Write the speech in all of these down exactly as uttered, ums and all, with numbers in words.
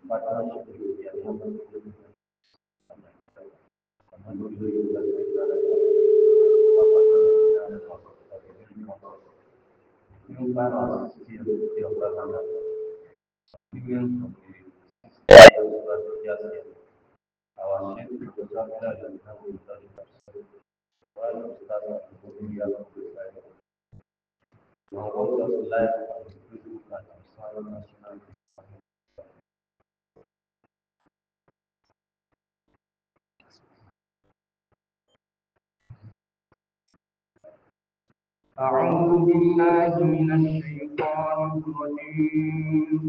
أعوذ بالله من الشيطان الرجيم.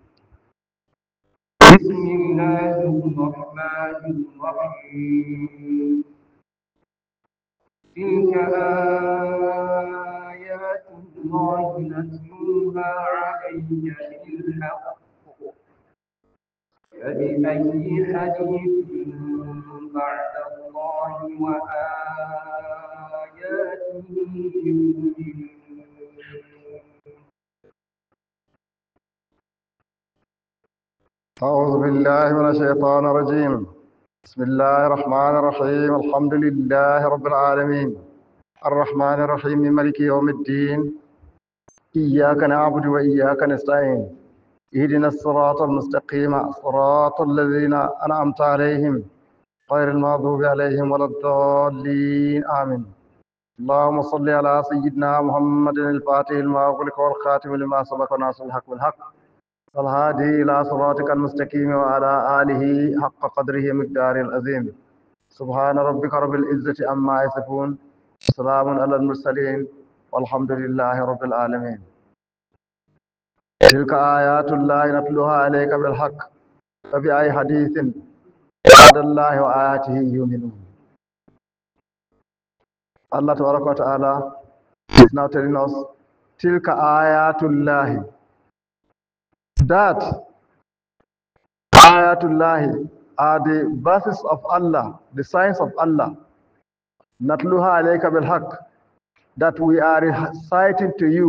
بسم الله الرحمن الرحيم. تلك آيات الله نتلوها عليك بالحق، فبأي حديث بعد الله وآياته يؤمنون. أعوذ بالله من الشيطان الرجيم. بسم الله الرحمن الرحيم. الحمد لله رب العالمين الرحمن الرحيم مالك يوم الدين. إياك نعبد وإياك نستعين. اهدنا الصراط المستقيم صراط الذين أنعمت عليهم غير المغضوب عليهم ولا الضالين آمين. اللهم صل على سيدنا محمد الفاتح لما أغلق والخاتم لما سبق ناصر الحق بالحق والهادي إلى صراطك المستقيم وعلى آله حق قدره مقدار العظيم. سبحان ربك رب العزة عما يصفون، سلام على المرسلين والحمد لله رب العالمين. تلك آيات الله نتلوها عليك بالحق، فبأي حديث بعد الله وآياته يؤمنون. Allah Tabaraka wa Ta'ala is now telling us, Tilka ayatullahi, that ayatullahi are the verses of Allah, the signs of Allah, natluha alayka bil haqq, that we are reciting to you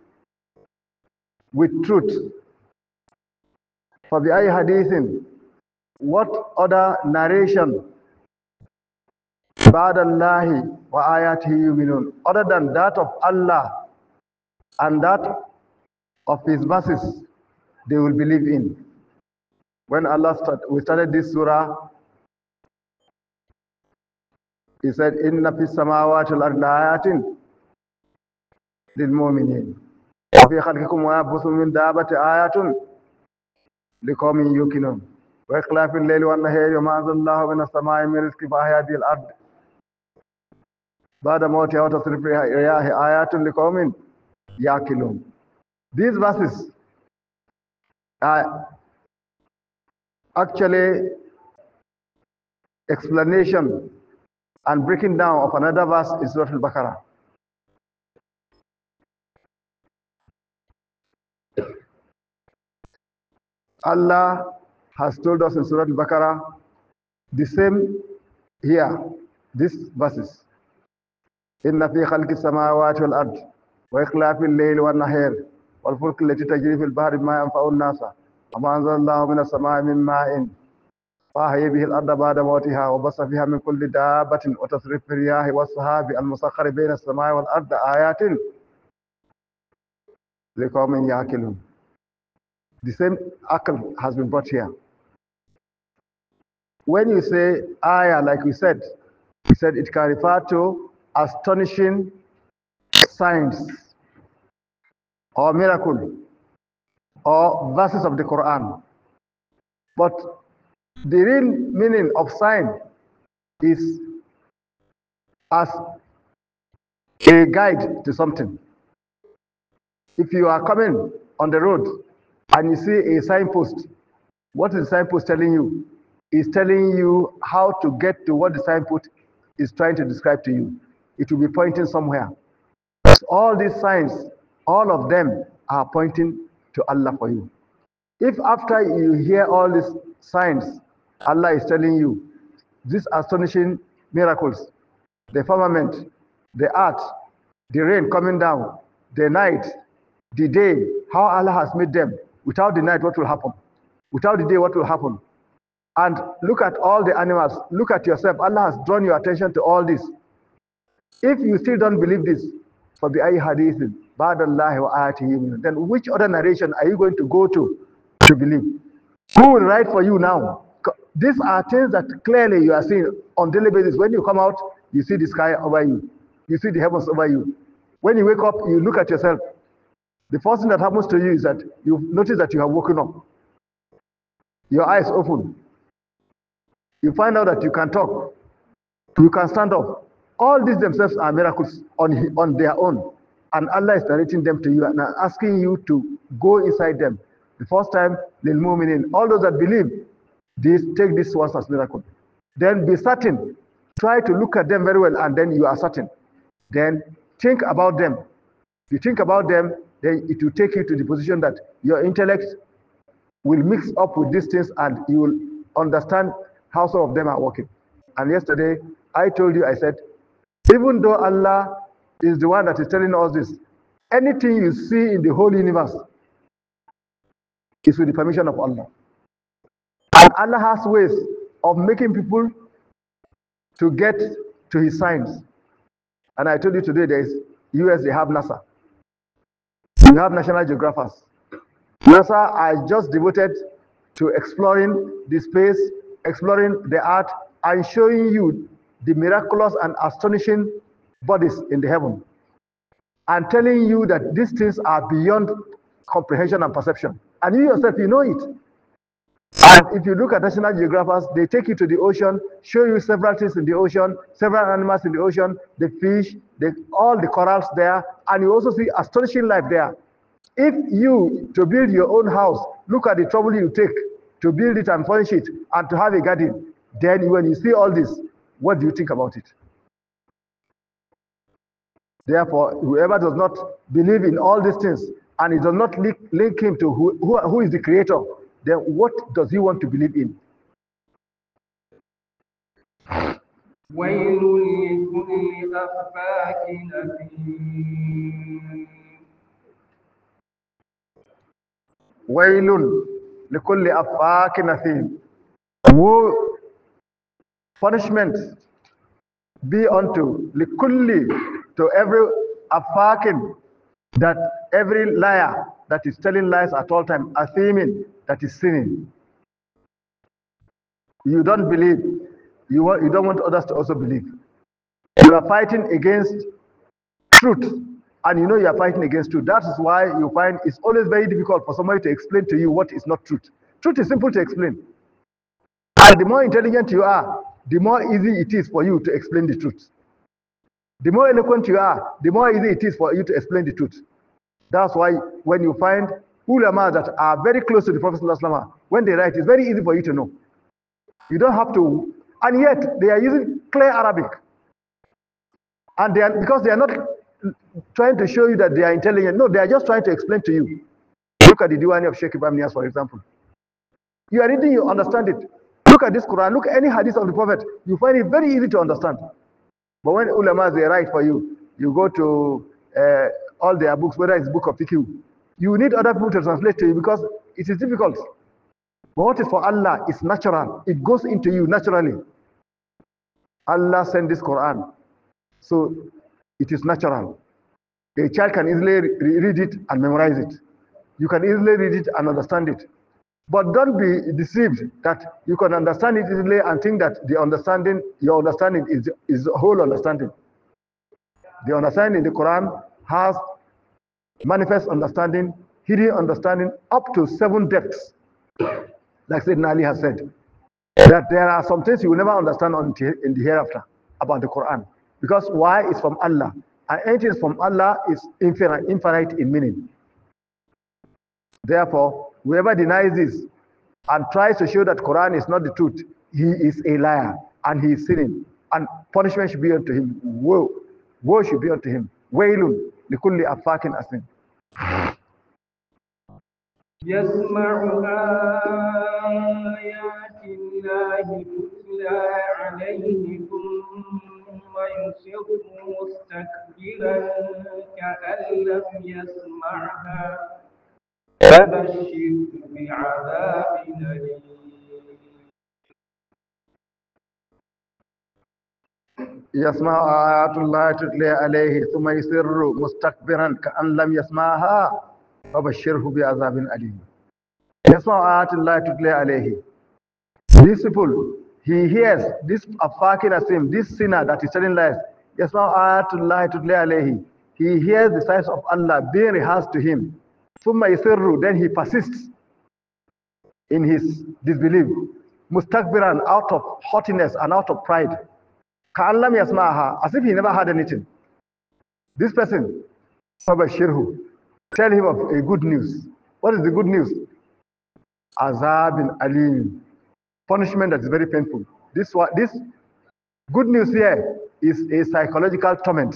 with truth. For the ay hadithin, what other narration ba'dallahi wa ayatihi yu'minun, other than that of Allah and that of his verses, they will believe in. When Allah start, we started this surah, He said, Inna fis samawati wal ardi ayatin lil mu'minin. Wa fi khalqikum wa yabuthu min dabbati ayatun liqaumin yuqinun. Wa ikhtilafil layli wan nahari wa ma anzalallahu minas samai min rizqin fa ahya bil ard ba'da mawtiha wa tasrifi riyahi ayatun liqaumin yaqilun. These verses are actually explanation and breaking down of another verse in Surah Al-Baqarah. Allah has told us in Surah Al-Baqarah the same here, these verses. Inna fi khalqi samawati wal ard wa ikhtilafil layli wan nahar wal fulki allati tajri fil bahri bima yanfa'u an-nasa wa ma anzalallahu minas samai min ma'in فأحيي به الأرض بعد موتها وبث فيها من كل دابة وتصريف الرياح والسحاب المسخر بين السماء والأرض آيات لقوم يعقلون. The same akal has been brought here. When you say ayah, like we said, we said it can refer to astonishing signs or miracle or verses of the Quran. But the real meaning of sign is as a guide to something. If you are coming on the road and you see a signpost, what is the signpost telling you? It's telling you how to get to what the signpost is trying to describe to you. It will be pointing somewhere. So all these signs, all of them are pointing to Allah for you. If after you hear all these signs, Allah is telling you these astonishing miracles, the firmament, the earth, the rain coming down, the night, the day, how Allah has made them. Without the night, what will happen? Without the day, what will happen? And look at all the animals. Look at yourself. Allah has drawn your attention to all this. If you still don't believe this, فَبِأَيِّ حَدِيثٍ بَعْدَ اللَّهِ وَآيَاتِهِ يُؤْمِنُونَ, then which other narration are you going to go to to believe? Who will write for you now? These are things that clearly you are seeing on daily basis. When you come out, you see the sky over you. You see the heavens over you. When you wake up, you look at yourself. The first thing that happens to you is that you notice that you have woken up. Your eyes open. You find out that you can talk. You can stand up. All these themselves are miracles on, on their own. And Allah is narrating them to you and asking you to go inside them. The first time, lil mu'minin, all those that believe, this, take this one as miracle. Then be certain. Try to look at them very well, and then you are certain. Then think about them. If you think about them, then it will take you to the position that your intellect will mix up with these things, and you will understand how some of them are working. And yesterday, I told you, I said, even though Allah is the one that is telling us this, anything you see in the whole universe is with the permission of Allah. And Allah has ways of making people to get to his signs. And I told you today, there is U S, they have NASA. You have National Geographers. NASA are just devoted to exploring the space, exploring the earth, and showing you the miraculous and astonishing bodies in the heaven, and telling you that these things are beyond comprehension and perception. And you yourself, you know it. And if you look at National Geographers, they take you to the ocean, show you several things in the ocean, several animals in the ocean, the fish, the, all the corals there, and you also see astonishing life there. If you, to build your own house, look at the trouble you take to build it and furnish it, and to have a garden, then when you see all this, what do you think about it? Therefore, whoever does not believe in all these things, and it does not link, link him to who, who, who is the creator, then what does he want to believe in? ويل لكل أفاك أثيم ويل لكل أفاك أثيم. Woe, punishment be unto likulli, to every afakin, that every liar that is telling lies at all time, athimin, that is sinning. You don't believe, you, want, you don't want others to also believe. You are fighting against truth, and you know you are fighting against truth. That is why you find it's always very difficult for somebody to explain to you what is not truth. Truth is simple to explain. And the more intelligent you are, the more easy it is for you to explain the truth. The more eloquent you are, the more easy it is for you to explain the truth. That's why when you find ulama that are very close to the Prophet ﷺ, when they write, it's very easy for you to know. You don't have to, and yet they are using clear Arabic. And they are, because they are not trying to show you that they are intelligent. No, they are just trying to explain to you. Look at the Diwani of Sheikh Ibrahim Niyas, for example. You are reading, you understand it. Look at this Quran, look at any hadith of the Prophet, you find it very easy to understand. But when ulama they write for you, you go to uh, all their books, whether it's book of fiqh, you need other people to translate to you because it is difficult. But what is for Allah is natural. It goes into you naturally. Allah sent this Quran, so it is natural. A child can easily re read it and memorize it. You can easily read it and understand it. But don't be deceived that you can understand it easily and think that the understanding, your understanding is, is the whole understanding. The understanding in the Quran has manifest understanding, hidden understanding, up to seven depths. Like Sayyidina Ali has said, that there are some things you will never understand until in the hereafter about the Quran. Because why? It's from Allah. And anything from Allah is infinite, infinite in meaning. Therefore, whoever denies this and tries to show that Quran is not the truth, he is a liar and he is sinning. And punishment should be unto him. Woe, woe should be unto him. Wailun likulli afakin asim. يسمع آيات الله تتلى عليه ثم يصر مستكبرا كأن لم يسمعها فبشر بعذاب أليم. يسمع آيات الله تتلى عليه ثم يصر مستكبرا كأن لم يسمعها فبشره بعذاب أليم. يسمع آيات الله تتلى عليه. These people, he hears this Afakin Asim, this sinner that is telling lies. Yasma ayatullah tutla alayhi. He hears the signs of Allah being rehearsed to him. Thumma yusirru, then he persists in his disbelief. Mustakbiran, out of haughtiness and out of pride. Ka'allam yasma'aha, as if he never heard anything. This person, Fabashirhu, tell him of a good news. What is the good news? Azabin alim. Punishment that is very painful. This one, this good news here is a psychological torment.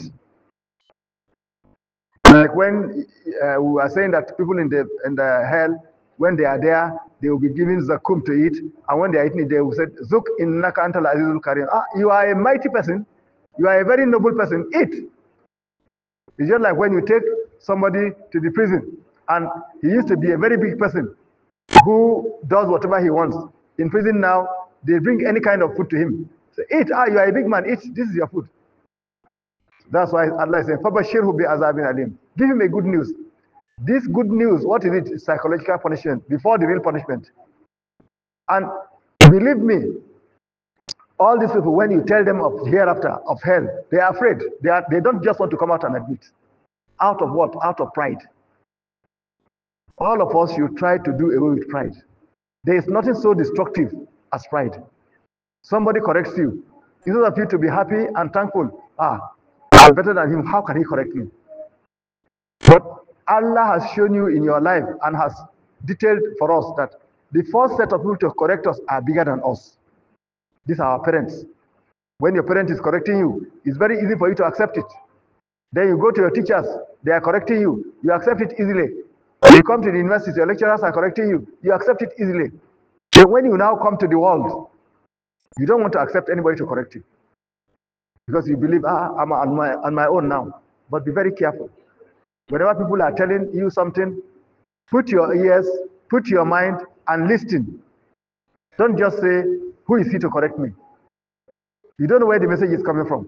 Like when uh, we are saying that people in the in the hell, when they are there, they will be given zakum to eat, and when they are eating it, they will say, "Zuk innaka antal azizul karim." Ah, you are a mighty person. You are a very noble person. Eat. It's just like when you take somebody to the prison, and he used to be a very big person who does whatever he wants. In prison now, they bring any kind of food to him. Say, eat, ah, you are a big man, eat, this is your food. That's why Allah is saying, Fabashirhu bi azabin alim. Give him a good news. This good news, what is it? It's psychological punishment before the real punishment. And believe me, all these people, when you tell them of hereafter, of hell, they are afraid. They, are, they don't just want to come out and admit. Out of what? Out of pride. All of us should try to do away with pride. There is nothing so destructive as pride. Somebody corrects you. Instead of you to be happy and thankful, ah, I'm better than him, how can he correct me? But Allah has shown you in your life and has detailed for us that the first set of people to correct us are bigger than us. These are our parents. When your parent is correcting you, it's very easy for you to accept it. Then you go to your teachers, they are correcting you, you accept it easily. You come to the university, your lecturers are correcting you, you accept it easily. But when you now come to the world, you don't want to accept anybody to correct you. Because you believe, ah, I'm on my, on my own now. But be very careful. Whenever people are telling you something, put your ears, put your mind, and listen. Don't just say, who is he to correct me? You don't know where the message is coming from.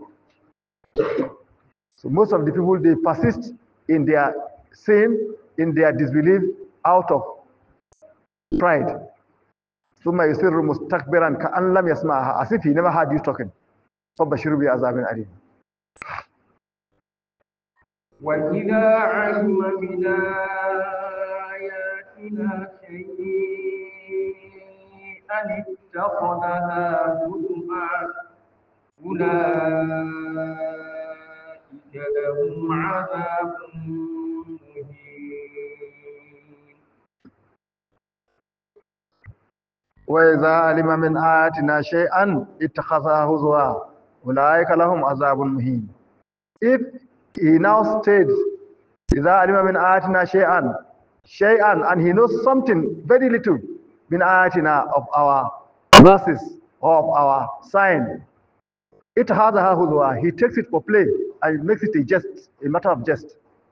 So most of the people, they persist in their sin, in their disbelief, out of pride. ثم يصر مستكبرا كأن لم يسمعها, as if he never heard you talking. فبشر بعذاب أليم. وإذا علم من آياتنا شيئا اتخذها هزوا أولئك لهم عذاب مهين. وإذا علم من آياتنا شيئا اتخذها هزوا أولئك لهم عذاب مهين. If he now states, إذا علم من آياتنا شيئا شيئا, and he knows something very little من آياتنا, of our verses or of our sign, اتخذها هزوا, he takes it for play and makes it a jest, a matter of jest.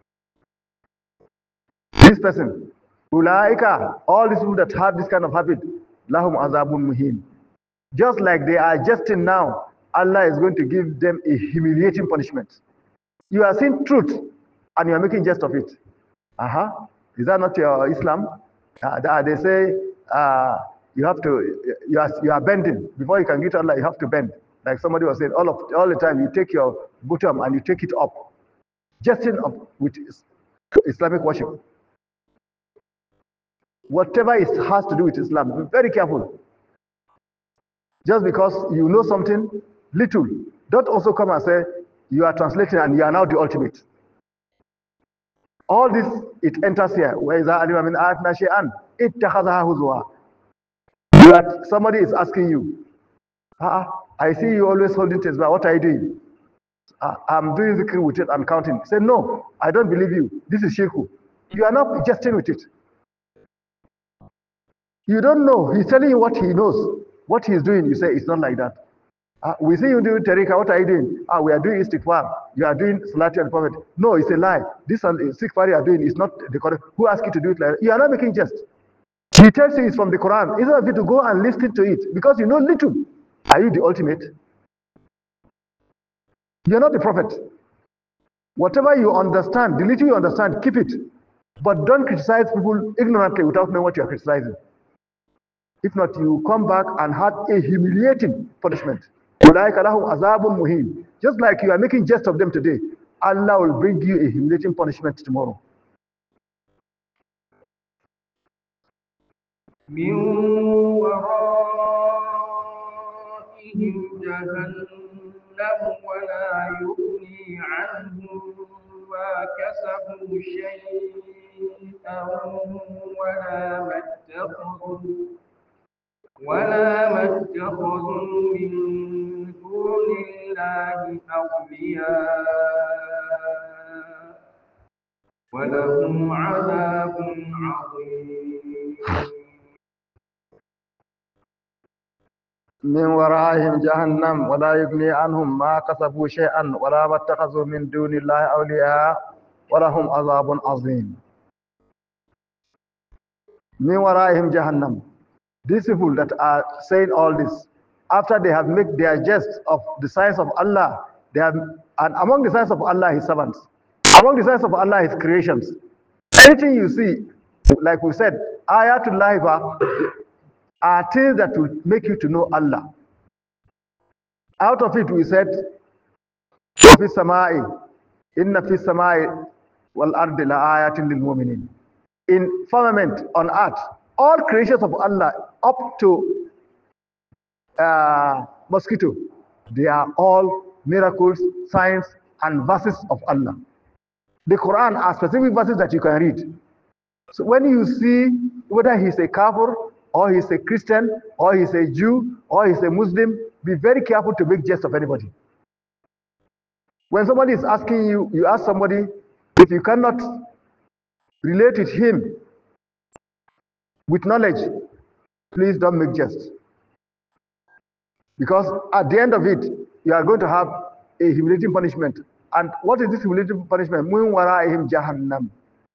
This person, Ulaika, all these people that have this kind of habit, lahum azabun muhin. Just like they are jesting now, Allah is going to give them a humiliating punishment. You are seeing truth and you are making jest of it. Uh-huh. Is that not your Islam? Uh, they say uh, you have to, you are, you are bending. Before you can get Allah, you have to bend. Like somebody was saying, all of all the time you take your bottom and you take it up. Jesting of, with Islamic worship. Whatever it has to do with Islam, be very careful. Just because you know something little, don't also come and say you are translating and you are now the ultimate. All this, it enters here. Somebody is asking you, ah, I see you always holding Tesbah, what are you doing? Ah, I'm doing zikr with it and counting. Say, no, I don't believe you. This is shirku. You are not jesting with it. You don't know. He's telling you what he knows. What he's doing, you say, it's not like that. Uh, we see you doing Tariqa, what are you doing? Ah, we are doing istighfar. You are doing Salati al Prophet. No, it's a lie. This istighfar you are doing is not the correct. Who asked you to do it like that? You are not making jest. He tells you it's from the Quran. Instead of you to go and listen to it, because you know little. Are you the ultimate? You're not the prophet. Whatever you understand, the little you understand, keep it. But don't criticize people ignorantly without knowing what you are criticizing. If not, you come back and have a humiliating punishment. Just like you are making jest of them today, Allah will bring you a humiliating punishment tomorrow. من ورائهم جهنم ولا يغني عنهم ما كسبوا شيئا ولا ما اتخذوا ولا ما اتخذوا من دون الله أولياء ولهم عذاب عظيم. من ورائهم جهنم ولا يغني عنهم ما كسبوا شيئا ولا ما اتخذوا من دون الله أولياء ولهم عذاب عظيم. من ورائهم جهنم. These people that are saying all this, after they have made their jest of the signs of Allah, they have, and among the signs of Allah, His servants, among the signs of Allah, His creations. Anything you see, like we said, ayatullahi are things that will make you to know Allah. Out of it, we said, "Fi samai, inna fi samai wal ardi la ayatin lil mu'minin." In firmament on earth, all creations of Allah, up to uh, mosquito, they are all miracles, signs, and verses of Allah. The Quran are specific verses that you can read. So when you see whether he's a kafir, or he's a Christian, or he's a Jew, or he's a Muslim, be very careful to make jest of anybody. When somebody is asking you, you ask somebody, if you cannot relate with him with knowledge, please don't make jest. Because at the end of it, you are going to have a humiliating punishment. And what is this humiliating punishment? Min wara'ihim jahannam.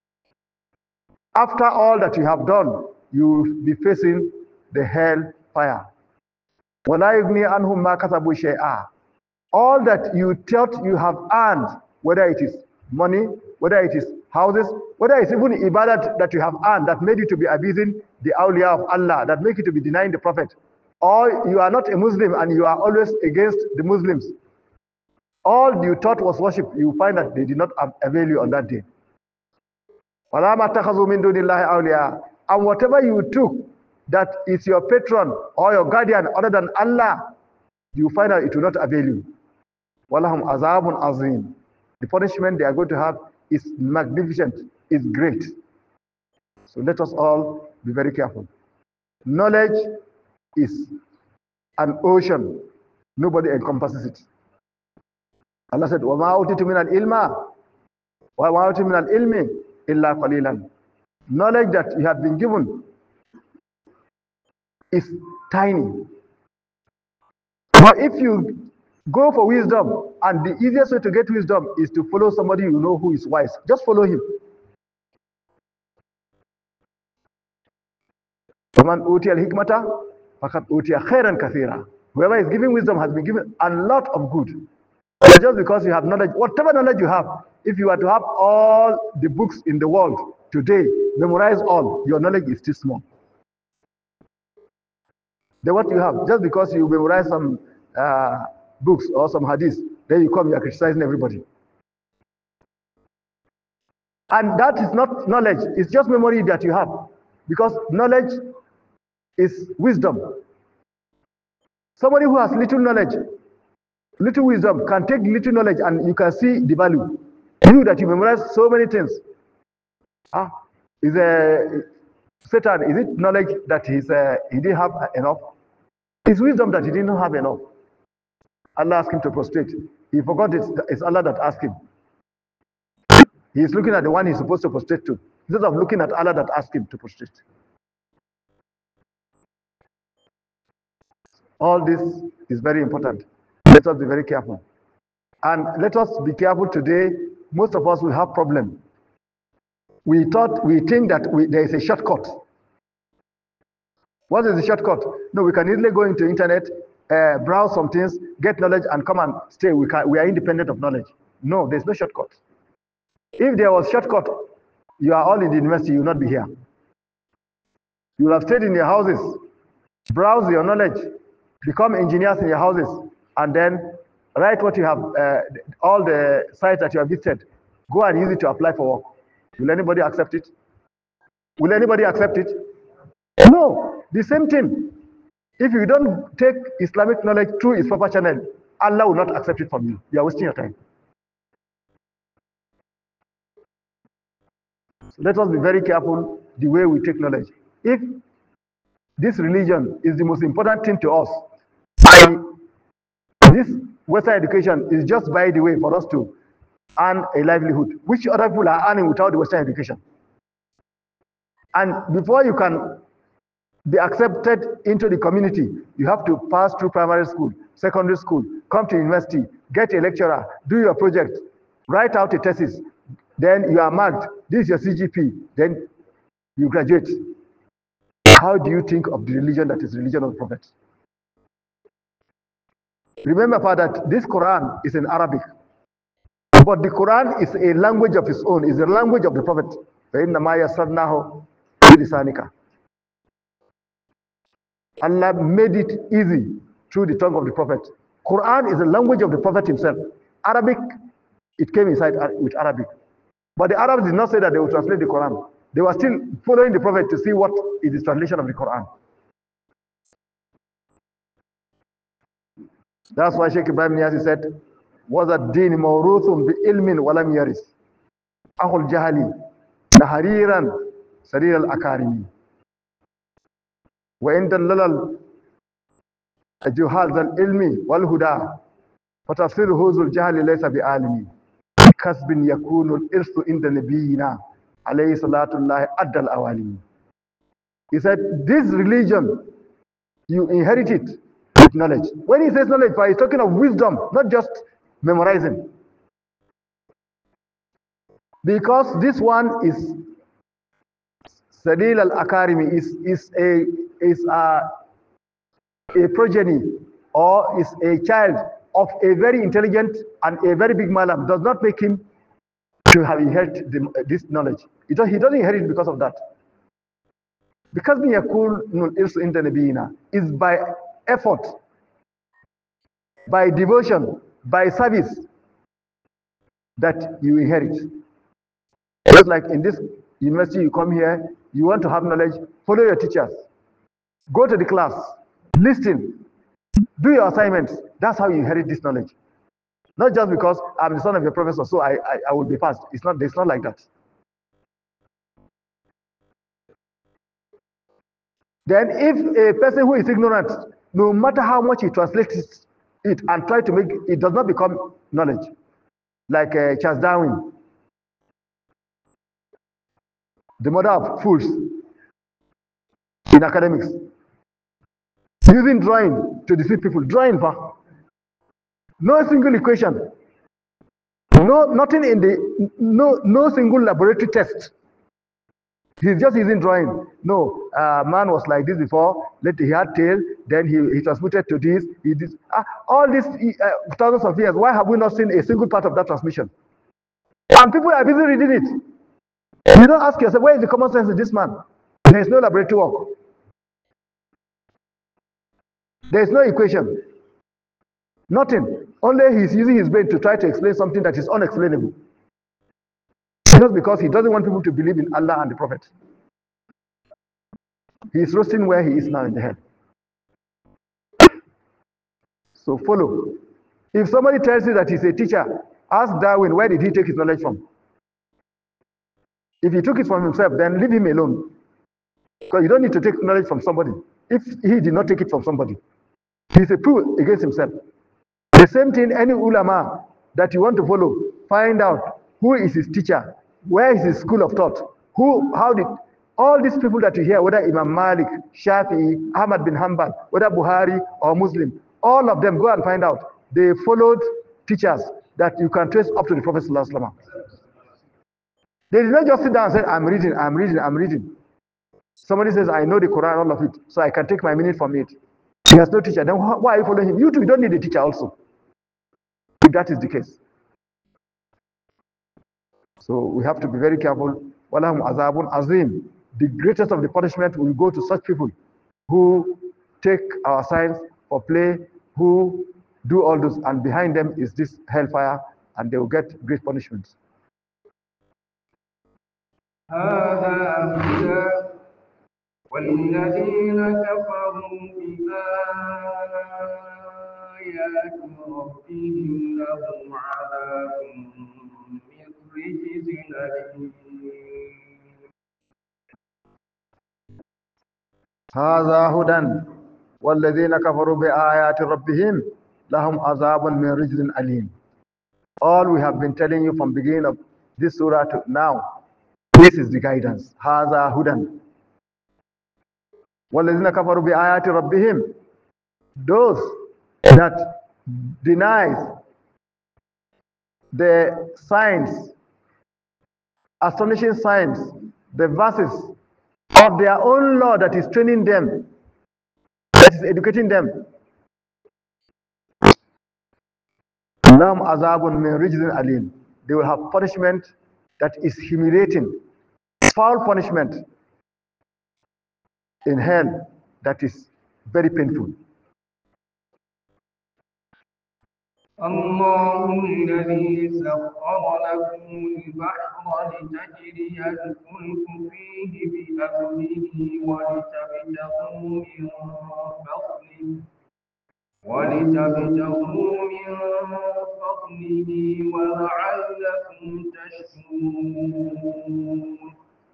After all that you have done, you will be facing the hell fire. وَلَا يُغْنِي عَنْهُمْ مَا كَسَبُوا شَيْئًا. All that you thought you have earned, whether it is money, whether it is houses, whether it's even ibadat that you have earned that made you to be abusing the awliya of Allah, that make you to be denying the Prophet, or you are not a Muslim and you are always against the Muslims, all you thought was worship, you find that they did not avail you on that day. وَلَا مَا اتَّخَذُوا مِن دُونِ اللَّهِ أَوْلِيَاءَ. And whatever you took that is your patron or your guardian other than Allah, you find that it will not avail you. وَلَهُمْ عَذَابٌ عَظِيمٌ. The punishment they are going to have is magnificent, is great. So let us all be very careful. Knowledge is an ocean. Nobody encompasses it. Allah said, وَمَا أُوتِيتُ مِنَ الْإِلْمِ وَمَا أُوتِيتُ مِنَ الْإِلْمِ إِلَّا قَلِيلًا. Knowledge that you have been given is tiny. But if you go for wisdom, and the easiest way to get wisdom is to follow somebody you know who is wise. Just follow him. وَمَنْ أُوتِيَ الْحِكْمَةَ فَقَدْ أُوتِيَ خَيْرًا كَثِيرًا. Whoever is giving wisdom has been given a lot of good. But just because you have knowledge, whatever knowledge you have, if you are to have all the books in the world today, memorize all, your knowledge is still small. Then what you have, just because you memorize some uh, books or some hadiths, then you come, you are criticizing everybody. And that is not knowledge, it's just memory that you have. Because knowledge is wisdom. Somebody who has little knowledge, little wisdom, can take little knowledge and you can see the value. You that you memorize so many things. Ah, is a Satan, is it knowledge that he's, uh, he didn't have enough? It's wisdom that he didn't have enough. Allah asked him to prostrate. He forgot it's, it's Allah that asked him. He is looking at the one he's supposed to prostrate to, instead of looking at Allah that asked him to prostrate. All this is very important. Let us be very careful. And let us be careful today. Most of us will have problems. We thought, we think that we, there is a shortcut. What is the shortcut? No, we can easily go into internet, uh, browse some things, get knowledge, and come and stay. We, can, we are independent of knowledge. No, there's no shortcut. If there was shortcut, you are all in the university, you will not be here. You will have stayed in your houses, browse your knowledge, become engineers in your houses, and then write what you have, uh, all the sites that you have visited. Go and use it to apply for work. Will anybody accept it? Will anybody accept it? No, the same thing. If you don't take Islamic knowledge through its proper channel, Allah will not accept it from you. You are wasting your time. So let us be very careful the way we take knowledge. If this religion is the most important thing to us, this Western education is just by the way for us to earn a livelihood, which other people are earning without the Western education. And before you can be accepted into the community, you have to pass through primary school, secondary school, come to university, get a lecturer, do your project, write out a thesis, then you are marked, this is your C G P, then you graduate. How do you think of the religion that is the religion of the Prophet? Remember, Father, that this Quran is in Arabic, but the Quran is a language of its own, is a language of the Prophet. Allah made it easy through the tongue of the Prophet. Quran is the language of the Prophet himself. Arabic, it came inside with Arabic. But the Arabs did not say that they would translate the Quran. They were still following the Prophet to see what is the translation of the Quran. That's why Sheikh Ibrahim Niazi said, وَذَا الدِّينِ مَوْرُوثٌ بِإِلْمٍ وَلَمْ يَرِثْ أَخُ الْجَهَلِ نَهَرِيرًا سَرِيرَ الْأَكَارِمِ وَإِنْ دَلَّلَ الْجُهَالَ ذَا الْإِلْمِ وَالْهُدَى فَتَفْسِرُهُ ذُو الْجَهَلِ لَيْسَ بِعَالِمِ كَسْبٍ يَكُونُ الْإِرْثُ عِنْدَ نَبِيِّنَا عَلَيْهِ صَلَاةُ اللَّهِ أَدَّى الْأَوَالِمِ. He said, this religion, you inherit it with knowledge. When he says knowledge, he's talking of wisdom, not just memorizing. Because this one is Sadil al-Akarimi, is, is, a, is a, a progeny or is a child of a very intelligent and a very big malam, does not make him to have inherited the, this knowledge. He doesn't, he doesn't inherit it because of that. Because is by effort, by devotion, by service that you inherit. Just like in this university, you come here, you want to have knowledge, follow your teachers, go to the class, listen, do your assignments. That's how you inherit this knowledge. Not just because I'm the son of your professor, so I, I, I will be passed. It's not, it's not like that. Then if a person who is ignorant, no matter how much he translates it and try to make it, does not become knowledge. Like uh, Charles Darwin, the mother of fools in academics, using drawing to deceive people. Drawing, huh? No single equation, no nothing in the no no single laboratory test. He's just using drawing. No, uh, man was like this before. Let he had tail. Then he, he transmitted to this. He did uh, all these uh, thousands of years. Why have we not seen a single part of that transmission? And people are busy reading it. You don't ask yourself, where is the common sense in this man? There is no laboratory work. There is no equation. Nothing. Only he's using his brain to try to explain something that is unexplainable. Just because he doesn't want people to believe in Allah and the Prophet. He is roasting where he is now in the head. So follow. If somebody tells you that he's a teacher, ask Darwin, where did he take his knowledge from? If he took it from himself, then leave him alone. Because you don't need to take knowledge from somebody. If he did not take it from somebody, he's a proof against himself. The same thing, any ulama that you want to follow, find out who is his teacher, where is his school of thought, who, how did, all these people that you hear, whether Imam Malik, Shafi'i, Ahmad bin Hanbal, whether Buhari or Muslim, all of them, go and find out. They followed teachers that you can trace up to the Prophet Sallallahu Alaihi Wasallam. They did not just sit down and say, I'm reading, I'm reading, I'm reading. Somebody says, I know the Quran, all of it, so I can take my meaning from it. He has no teacher. Then why are you following him? You too, you don't need a teacher also. If that is the case. So we have to be very careful. Walahum azabun azim. The greatest of the punishment will go to such people who take our signs for play, who do all this, and behind them is this hellfire, and they will get great punishments. هذا هدى والذين كفروا بآيات ربهم لهم عذاب من رجز أليم هذا هدى والذين كفروا بآيات ربهم لهم عذاب من رجز أليم. All we have been telling you from beginning of this surah to now, this is the guidance. هذا هدى والذين كفروا بآيات ربهم, those that denies the signs, astonishing signs, the verses of their own Lord that is training them, that is educating them. Lahum azabun min rijzin alim. They will have punishment that is humiliating, foul punishment in hell that is very painful. الله الذي سخر لكم البحر لتجري الفلك فيه بأمره ولتبتغوا من فضله ولتبتغوا من فضله ولعلكم تشكرون.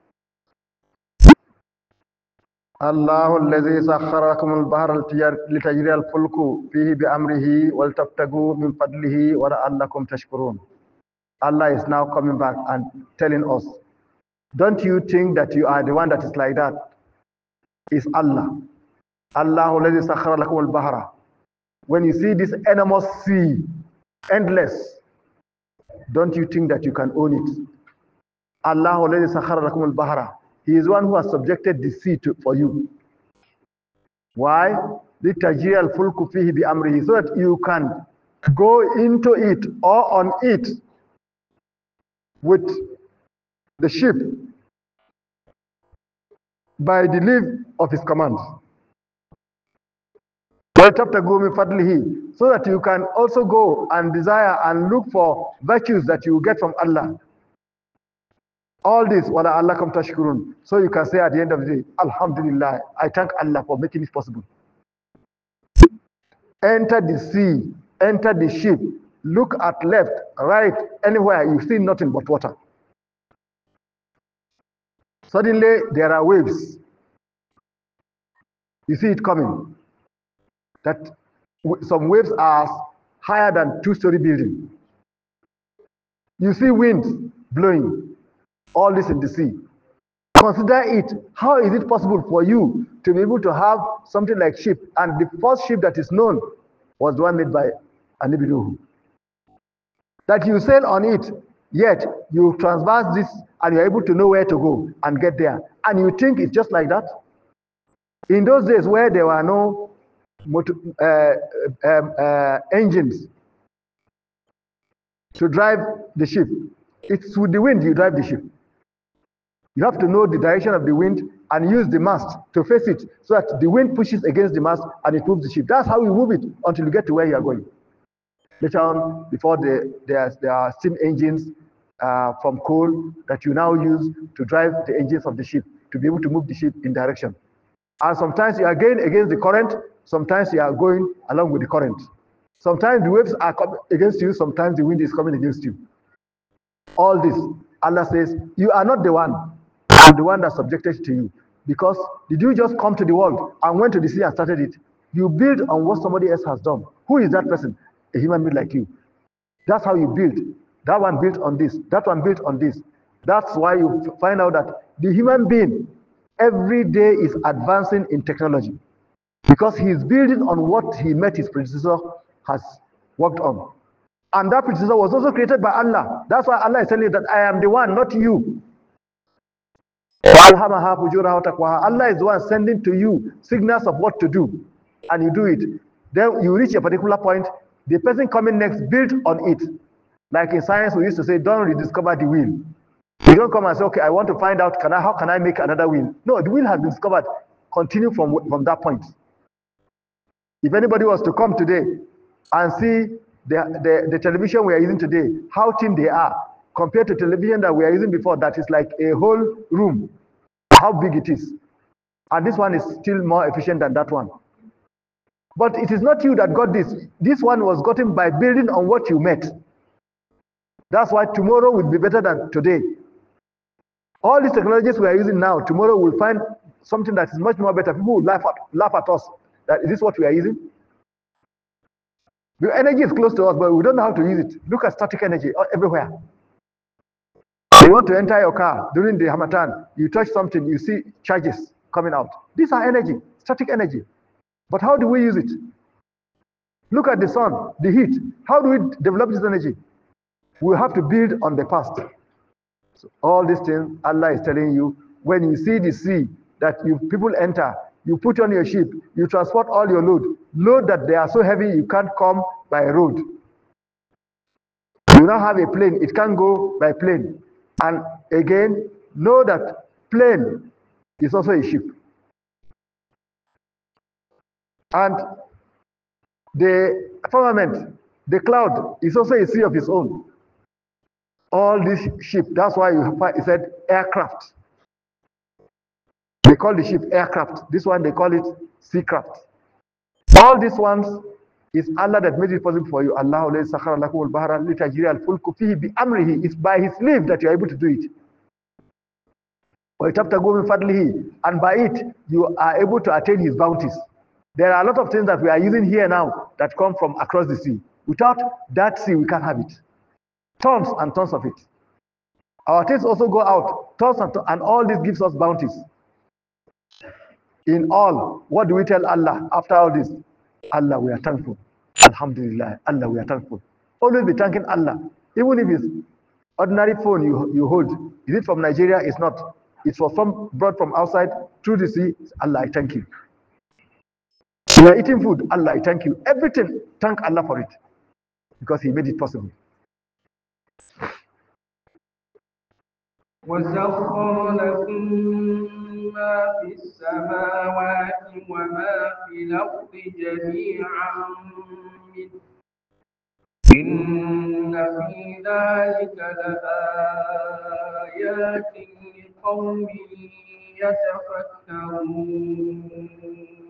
الله الذي سخر لكم البحر لتجري الفلك فيه بأمره ولتبتغوا من فضله ولعلكم تشكرون. Allah is now coming back and telling us, don't you think that you are the one that is like that? It's Allah. Allah الذي سخر لكم البحر. When you see this enormous sea, endless, don't you think that you can own it? Allah الذي سخر لكم البحر. He is one who has subjected the sea to, for you. Why? لِتَجْرِيَ الْفُلْكُ فِيهِ بِأَمْرِهِ, so that you can go into it or on it with the ship by the leave of his command. وَلْتَبْتَغُوا مِنْ فَضْلِهِ, so that you can also go and desire and look for virtues that you get from Allah. All this, وَلَعَلَّكُمْ تَشْكُرُونَ, so you can say at the end of the day, Alhamdulillah, I thank Allah for making it possible. Enter the sea, enter the ship, look at left, right, anywhere, you see nothing but water. Suddenly, there are waves. You see it coming. That some waves are higher than two-story building. You see wind blowing. All this in the sea. Consider it. How is it possible for you to be able to have something like ship? And the first ship that is known was the one made by Anabi Nuhu. That you sail on it, yet you transverse this and you're able to know where to go and get there. And you think it's just like that? In those days where there were no motor, uh, um, uh, engines to drive the ship, it's with the wind you drive the ship. You have to know the direction of the wind and use the mast to face it so that the wind pushes against the mast and it moves the ship. That's how you move it until you get to where you are going. Later on, before the, there, there are steam engines uh, from coal that you now use to drive the engines of the ship to be able to move the ship in direction. And sometimes you are going against the current, sometimes you are going along with the current. Sometimes the waves are coming against you, sometimes the wind is coming against you. All this, Allah says, you are not the one. I'm the one that subjected to you. Because did you just come to the world and went to the sea and started it? You build on what somebody else has done. Who is that person? A human being like you. That's how you build. That one built on this. That one built on this. That's why you find out that the human being every day is advancing in technology. Because he is building on what he met his predecessor has worked on. And that predecessor was also created by Allah. That's why Allah is telling you that I am the one, not you. Allah is the one sending to you signals of what to do, and you do it. Then you reach a particular point, the person coming next build on it. Like in science, we used to say, don't rediscover the wheel. You don't come and say, okay, I want to find out, can I, how can I make another wheel? No, the wheel has been discovered. Continue from, from that point. If anybody was to come today and see the, the, the television we are using today, how thin they are, compared to television that we are using before, that is like a whole room, how big it is. And this one is still more efficient than that one. But it is not you that got this. This one was gotten by building on what you met. That's why tomorrow will be better than today. All these technologies we are using now, tomorrow we'll find something that is much more better. People will laugh at, laugh at us. That is this what we are using? The energy is close to us, but we don't know how to use it. Look at static energy everywhere. You want to enter your car during the Hamatan, you touch something, you see charges coming out. These are energy, static energy. But how do we use it? Look at the sun, the heat. How do we develop this energy? We have to build on the past. So all these things, Allah is telling you, when you see the sea that you people enter, you put on your ship, you transport all your load. Load that they are so heavy you can't come by road. You now have a plane, it can't go by plane. And again, know that plane is also a ship. And the firmament, the cloud, is also a sea of its own. All this ship, that's why you find, it said aircraft. They call the ship aircraft. This one, they call it seacraft. All these ones is Allah that made it possible for you. Allah sakhara lakum al-bahra litajriya al-fulku fihi bi amrihi. It's by His leave that you are able to do it. And by it, you are able to attain His bounties. There are a lot of things that we are using here now that come from across the sea. Without that sea, we can't have it. Tons and tons of it. Our things also go out, tons and tons, and all this gives us bounties. In all, what do we tell Allah after all this? Allah, we are thankful. Alhamdulillah, Allah, we are thankful. Always be thanking Allah. Even if it's ordinary phone you, you hold, is it from Nigeria? It's not. It's for some brought from outside through the sea. Allah, I thank you. You are eating food. Allah, I thank you. Everything, thank Allah for it. Because He made it possible. وسخر لكم ما في السماوات وما في الأرض جميعا منه إن في ذلك لآيات لقوم يتفكرون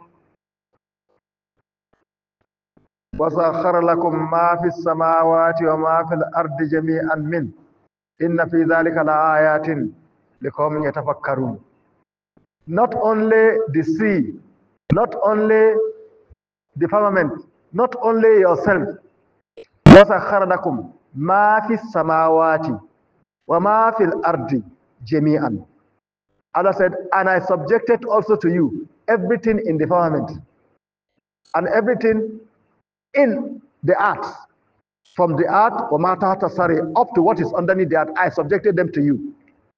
وسخر لكم ما في السماوات وما في الأرض جميعا منه إن في ذلك لآيات لقوم يتفكرون. Not only the sea, not only the firmament, not only yourself. وسخر لكم ما في السماوات وما في الأرض جميعا. Allah said, and I subjected also to you everything in the firmament and everything in the earth. From the earth, up to what is underneath the earth, I subjected them to you.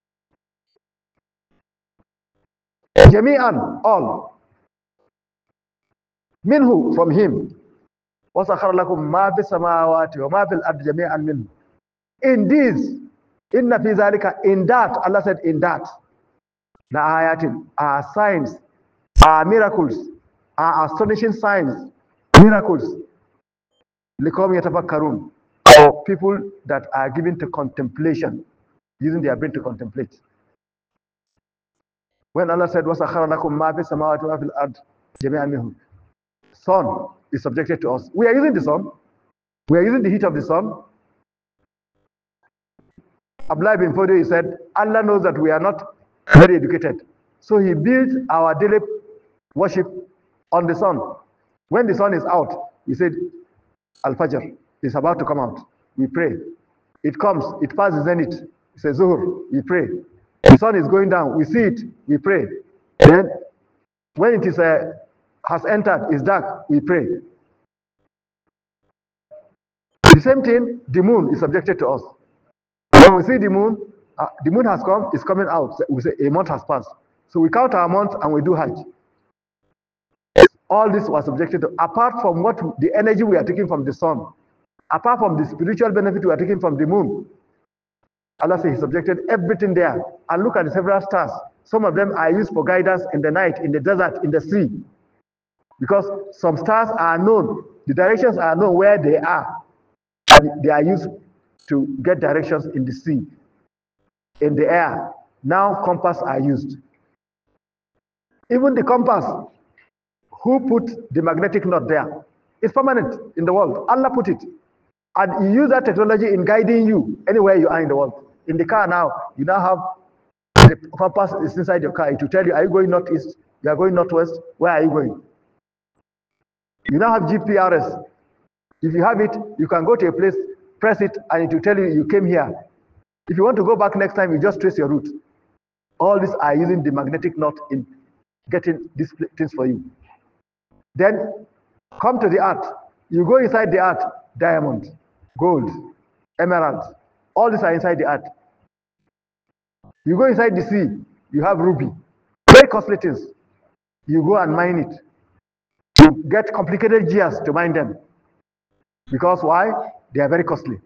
Jami'an, all. Minhu, from Him. وَسَخَرَ لَكُمْ مَا فِي السَّمَاوَاتِ وَمَا فِي الْأَرْضِ جَمِيعًا مِنْهُ. In this, inna fi zalika, in that, Allah said, in that, the ayatin are signs, are miracles, are astonishing signs, miracles. لِقَوْمٍ يَتَفَكَّرُونَ, or people that are given to contemplation, using their brain to contemplate. When Allah said, وَسَخَرَ لَكُمْ مَا فِي السَّمَاوَاتِ وَمَا فِي الْأَرْضِ جَمِيعًا مِنْهُ. Sun is subjected to us. We are using the sun. We are using the heat of the sun. Abdullah bin Fodio, he said, Allah knows that we are not very educated. So He built our daily worship on the sun. When the sun is out, He said, Al-Fajr is about to come out. We pray. It comes, it passes zenith. He says, Zuhur, we pray. The sun is going down, we see it, we pray. Then, when it is uh, has entered, it's dark, we pray. The same thing, the moon is subjected to us. When we see the moon Uh, the moon has come, it's coming out. We say a month has passed. So we count our months and we do Hajj. All this was subjected to, apart from what the energy we are taking from the sun, apart from the spiritual benefit we are taking from the moon. Allah says He subjected everything there. And look at the several stars. Some of them are used for guidance in the night, in the desert, in the sea. Because some stars are known, the directions are known where they are. And they are used to get directions in the sea, in the air. Now compass are used. Even the compass, who put the magnetic north there? It's permanent in the world. Allah put it. And He used that technology in guiding you anywhere you are in the world. In the car now, you now have the compass is inside your car. It will tell you, are you going northeast? You are going northwest? Where are you going? You now have G P R S. If you have it, you can go to a place, press it, and it will tell you you came here. If you want to go back next time, you just trace your route. All these are using the magnetic north in getting these things for you. Then come to the earth. You go inside the earth, diamond, gold, emerald. All these are inside the earth. You go inside the sea, you have ruby. Very costly things. You go and mine it. You get complicated gears to mine them. Because why? They are very costly.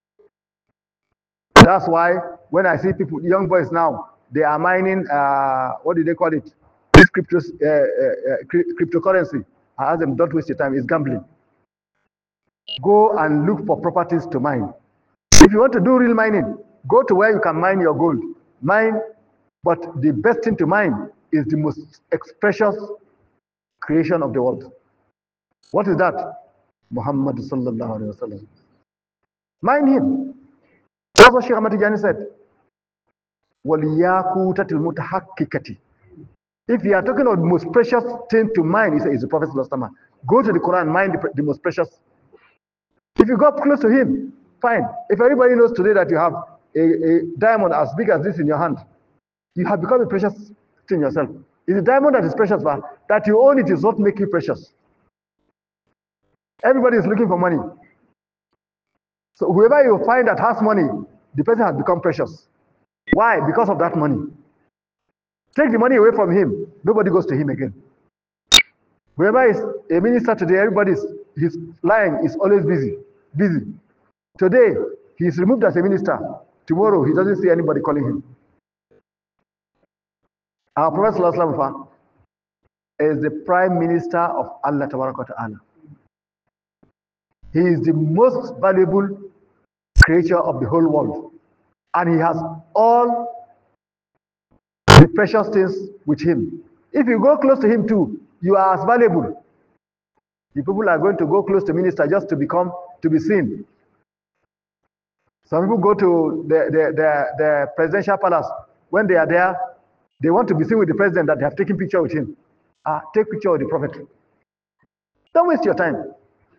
That's why when I see people, young boys now, they are mining, uh, what do they call it? This crypto, uh, uh, cryptocurrency. I ask them, don't waste your time, it's gambling. Go and look for properties to mine. If you want to do real mining, go to where you can mine your gold. Mine, but the best thing to mine is the most precious creation of the world. What is that? Muhammad sallallahu alaihi wasallam. Mine him. That's what Sheikh Ahmad Tijani said. وَلِيَاقُوتَةِ الْمُتَحَقِّقَةِ. If you are talking about the most precious thing to mine, he said, is the Prophet sallallahu alaihi wasallam. Go to the Quran, mine the, the most precious. If you go up close to him, fine. If everybody knows today that you have a, a diamond as big as this in your hand, you have become a precious thing yourself. It's a diamond that is precious, but that you own it is what makes you precious. Everybody is looking for money. So whoever you find that has money, the person has become precious. Why? Because of that money. Take the money away from him, nobody goes to him again. Whoever is a minister today, everybody's his line is always busy. Busy. Today, he is removed as a minister. Tomorrow, he doesn't see anybody calling him. Our Prophet ﷺ is the Prime Minister of Allah Ta'ala. He is the most valuable creature of the whole world. And he has all the precious things with him. If you go close to him too, you are as valuable. The people are going to go close to minister just to become, to be seen. Some people go to the, the, the, the presidential palace. When they are there, they want to be seen with the president, that they have taken picture with him. Ah, take picture with the prophet. Don't waste your time.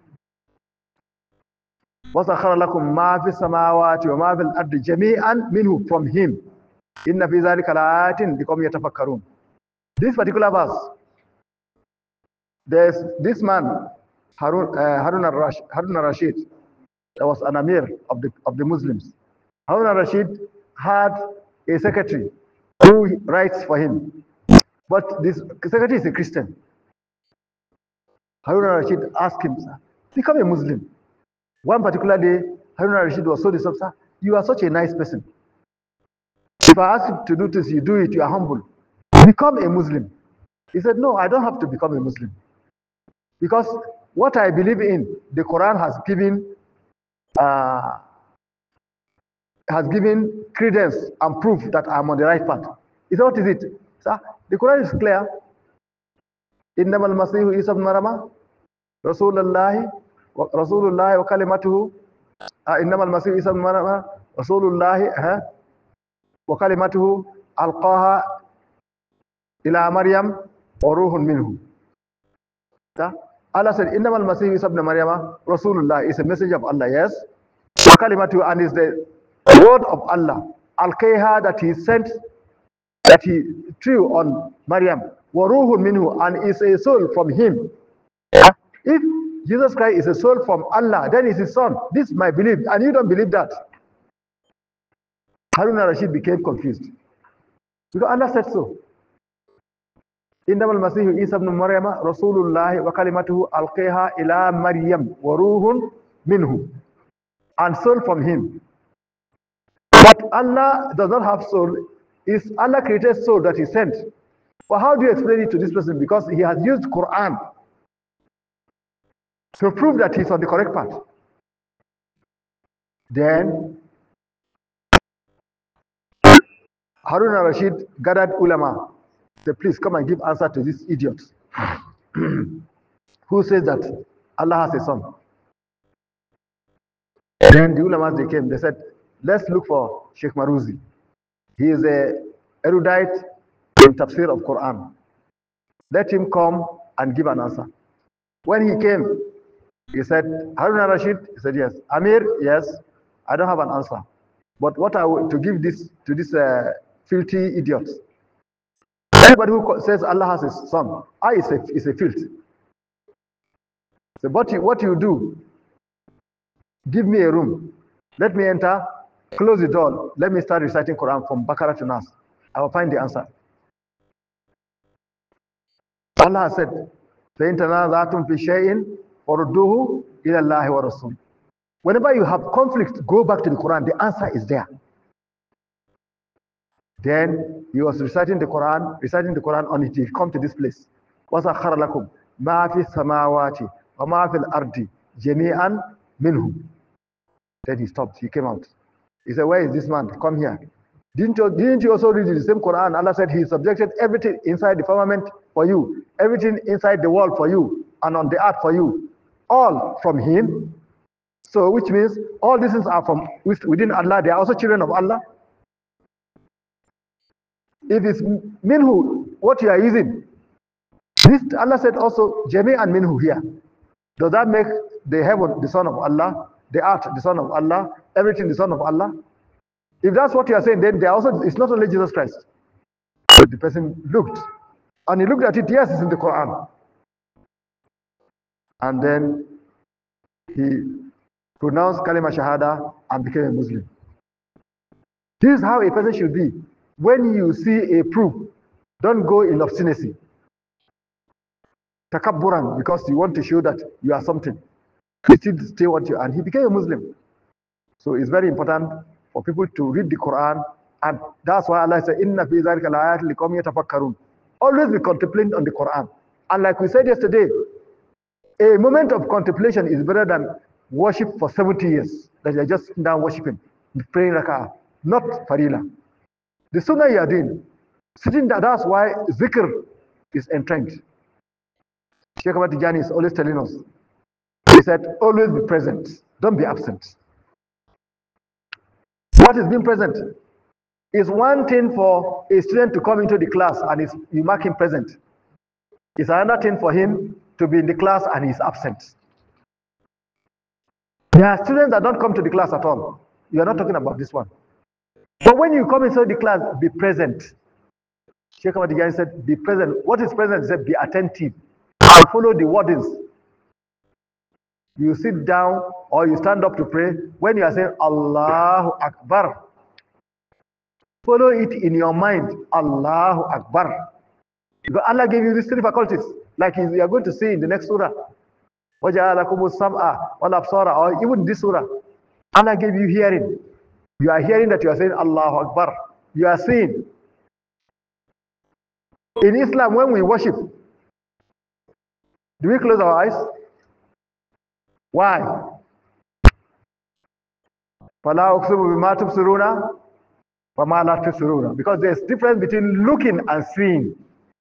وَسَخَرَ لَكُمْ مَا فِي السَّمَاوَاتِ وَمَا فِي الْأَرْضِ جَمِيعًا مِنْهُ, from him. إِنَّ فِي ذَلِكَ لَآيَاتٍ لِقَوْمٍ يَتَفَكَّرُونَ. This particular verse, there's this man, Harun, uh, Harun al-Rashid, Harun al-Rashid, that was an Amir of the, of the Muslims. Harun al-Rashid had a secretary who writes for him. But this secretary is a Christian. Harun al-Rashid asked him, become a Muslim. One particular day, Harun al-Rashid was so disturbed, sir, you are such a nice person. If I ask you to do this, you do it, you are humble. Become a Muslim. He said, no, I don't have to become a Muslim. Because what I believe in, the Quran has given uh, has given credence and proof that I'm on the right path. He said, what is it? Sir, the Quran is clear. إِنَّمَا الْمَسِيحُ عِيسَى ابْنُ مَرْيَمَ رَسُولُ اللَّهِ رسول الله وكلمته إنما المسيح عيسى ابن مريم رسول الله وكلمته ألقاها إلى مريم وروح منه. Allah said إنما المسيح عيسى ابن مريم رسول الله is a messenger of Allah, yes, وكلمته, and is the word of Allah, ألقاها, that he sent, that he threw on Maryam, وروح منه, and is a soul from him. If Jesus Christ is a soul from Allah, then is his son. This is my belief, and you don't believe that. Harun al-Rashid became confused. Because Allah said so. إنما المسيح عيسى ابن مريم رسول الله وكلمته ألقيها إلى مريم وروح منه, and soul from him. But Allah does not have soul. Is Allah created soul that he sent. Well, how do you explain it to this person? Because he has used Quran to prove that he's on the correct path. Then Harun al-Rashid gathered ulama. Said, please come and give answer to this idiot who says that Allah has a son. Then the ulama, they came. They said, let's look for Sheikh Maruzi. He is a erudite in tafsir of Quran. Let him come and give an answer. When he came, he said, Harun al-Rashid? He said, yes. Amir? Yes. I don't have an answer. But what I want to give this to this uh, filthy idiot. Anybody who says Allah has a son, I is a, is a filth. So what you, what you do, give me a room. Let me enter, close the door. Let me start reciting Quran from Baqarah to Nas. I will find the answer. Allah said, فَإِن تَنَازَعْتُمْ فِي شَيْءٍ فَرُدُّوهُ إِلَى اللَّهِ وَرَسُولِهِ. Whenever you have conflict, go back to the Quran. The answer is there. Then he was reciting the Quran, reciting the Quran on it. He come to this place. وَسَخَّرَ لَكُمْ مَا فِي السَّمَاوَاتِ وَمَا فِي الْأَرْضِ جَمِيعًا مِنْهُ. Then he stopped. He came out. He said, where is this man? Come here. Didn't you, didn't you also read the same Quran? Allah said he subjected everything inside the firmament for you, everything inside the world for you, and on the earth for you. All from him. So which means all these things are from within Allah. They are also children of Allah. If it's minhu, what you are using, this Allah said also Jami and minhu here. Does that make the heaven the son of Allah, the earth the son of Allah, everything the son of Allah? If that's what you are saying, then they are also, it's not only Jesus Christ. But the person looked, and he looked at it. Yes, it's in the Quran. And then he pronounced Kalima Shahada and became a Muslim. This is how a person should be. When you see a proof, don't go in obstinacy. Takabburan, because you want to show that you are something. You still stay what you are. And he became a Muslim. So it's very important for people to read the Quran. And that's why Allah said, Inna fi dhalika la'ayatin liqawmin yatafakkarun. Always be contemplating on the Quran. And like we said yesterday, a moment of contemplation is better than worship for seventy years. That you're just sitting down worshiping, praying rak'ah, not farila. The sunnah you are doing, sitting down, that's why zikr is entrenched. Sheikh Ahmad Tijani is always telling us, he said, always be present, don't be absent. What is being present? Is one thing for a student to come into the class and is, you mark him present. It's another thing for him to be in the class and he's absent. There are students that don't come to the class at all. You are not talking about this one. But when you come inside the class, be present. Sheikh Ahmad Tijani said, be present. What is present? He said, be attentive. And follow the wordings. You sit down or you stand up to pray. When you are saying, Allahu Akbar, follow it in your mind. Allahu Akbar. Because Allah gave you these three faculties. Like you are going to see in the next surah. وَجَعَلَكُمُ السَّمْعَ وَالْأَبْصَارَ, or even this surah. Allah gave you hearing. You are hearing that you are saying Allahu Akbar. You are seeing. In Islam, when we worship, do we close our eyes? Why? فَلَا أُقْسِمُ بِمَا تُبْصِرُونَ وَمَا لَا تُبْصِرُونَ. Because there's difference between looking and seeing.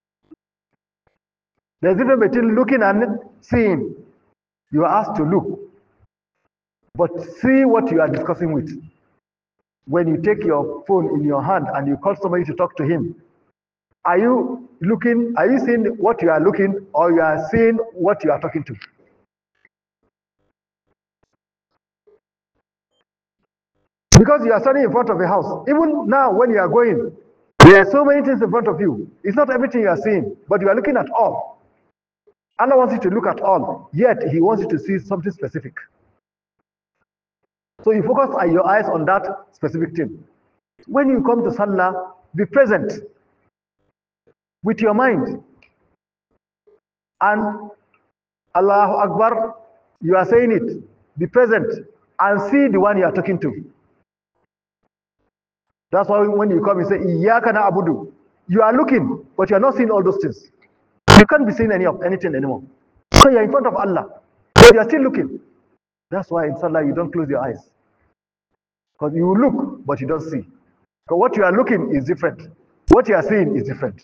There's difference between looking and seeing. You are asked to look, but see what you are discussing with. When you take your phone in your hand and you call somebody to talk to him, are you looking, are you seeing what you are looking, or you are seeing what you are talking to? Because you are standing in front of a house. Even now when you are going, there are so many things in front of you. It's not everything you are seeing, but you are looking at all. Allah wants you to look at all, yet He wants you to see something specific. So you focus your eyes on that specific thing. When you come to Salah, be present with your mind. And Allahu Akbar, you are saying it. Be present and see the one you are talking to. That's why when you come, you say, Iyaka na'budu. You are looking, but you are not seeing all those things. You can't be seeing any of anything anymore. So you are in front of Allah, but you are still looking. That's why in Salah you don't close your eyes. Because you look, but you don't see. Because what you are looking is different. What you are seeing is different.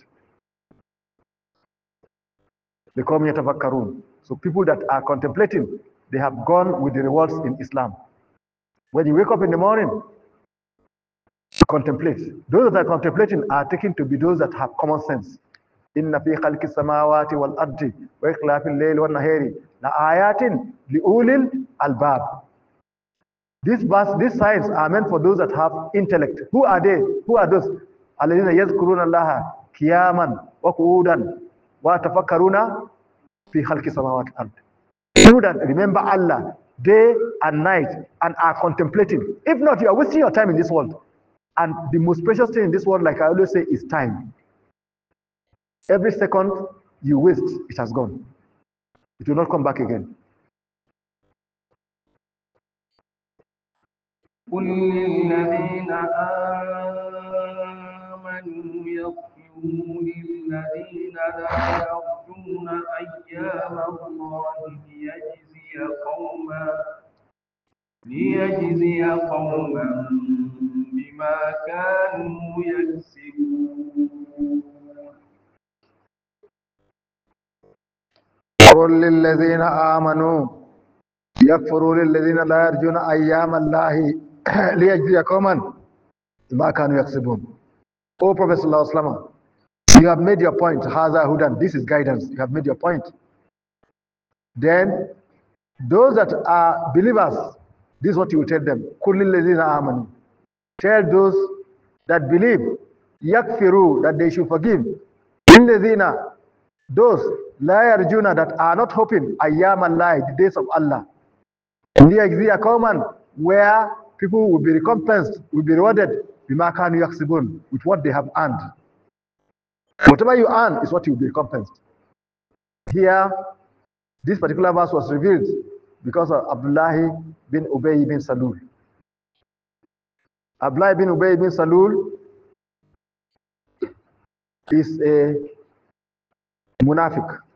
They call me yatafakkarun. So people that are contemplating, they have gone with the rewards in Islam. When you wake up in the morning, contemplate. Those that are contemplating are taken to be those that have common sense. Inna fi khalqis samawati wal ardi wa ikhtilafil layli wan nahari la ayatin li ulil albab. These verse, these signs are meant for those that have intellect. Who are they? Who are those? Alladhina yadhkuruna Allaha qiyaman wa qu'udan wa tafakkaruna fi khalqis samawati wal ardi. People that remember Allah day and night and are contemplating. If not, you are wasting your time in this world. And the most precious thing in this world, like I always say, is time. Every second you waste, it has gone. It will not come back again. قل للذين آمنوا يغفروا للذين لا يرجون أيام الله ليجزي قوما ليجزي قوما بما كانوا يكسبون. قل للذين آمنوا يكفروا للذين لا يرجون أيام الله ليجزي قوما بما كانوا يكسبون. O Prophet Sallallahu Alaihi Wasallam, you have made your point. Haza Hudan. This is guidance. You have made your point. Then those that are believers, this is what you will tell them. قل للذين آمنوا. Tell those that believe, yakfiru, that they should forgive. Lillazina, those la yarjuna, that are not hoping ayyam Allah, the days of Allah. Liyajziya qauman, where people will be recompensed, will be rewarded bima kanu yaksibun, with what they have earned. Whatever you earn is what you will be recompensed. Here, this particular verse was revealed because of Abdullah bin Ubay bin Salul. Abdullah bin Ubay bin Salul is a munafiq.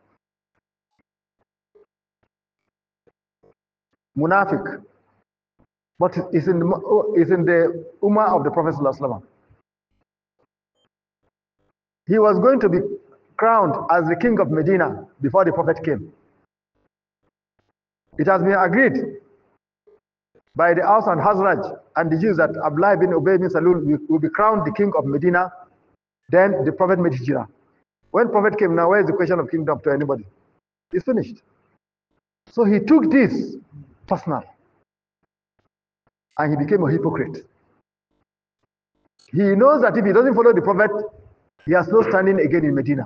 Munafiq. But it's in the, it's in the Ummah of the Prophet Sallallahu Alaihi Wasallam. He was going to be crowned as the king of Medina before the Prophet came. It has been agreed by the Aus and Hazraj and the Jews that Abdullah bin Ubay bin Salul will be crowned the king of Medina. Then the Prophet made hijrah. When Prophet came, now where is the question of kingdom to anybody? It's finished. So he took this personal and he became a hypocrite. He knows that if he doesn't follow the Prophet, he has no standing again in Medina.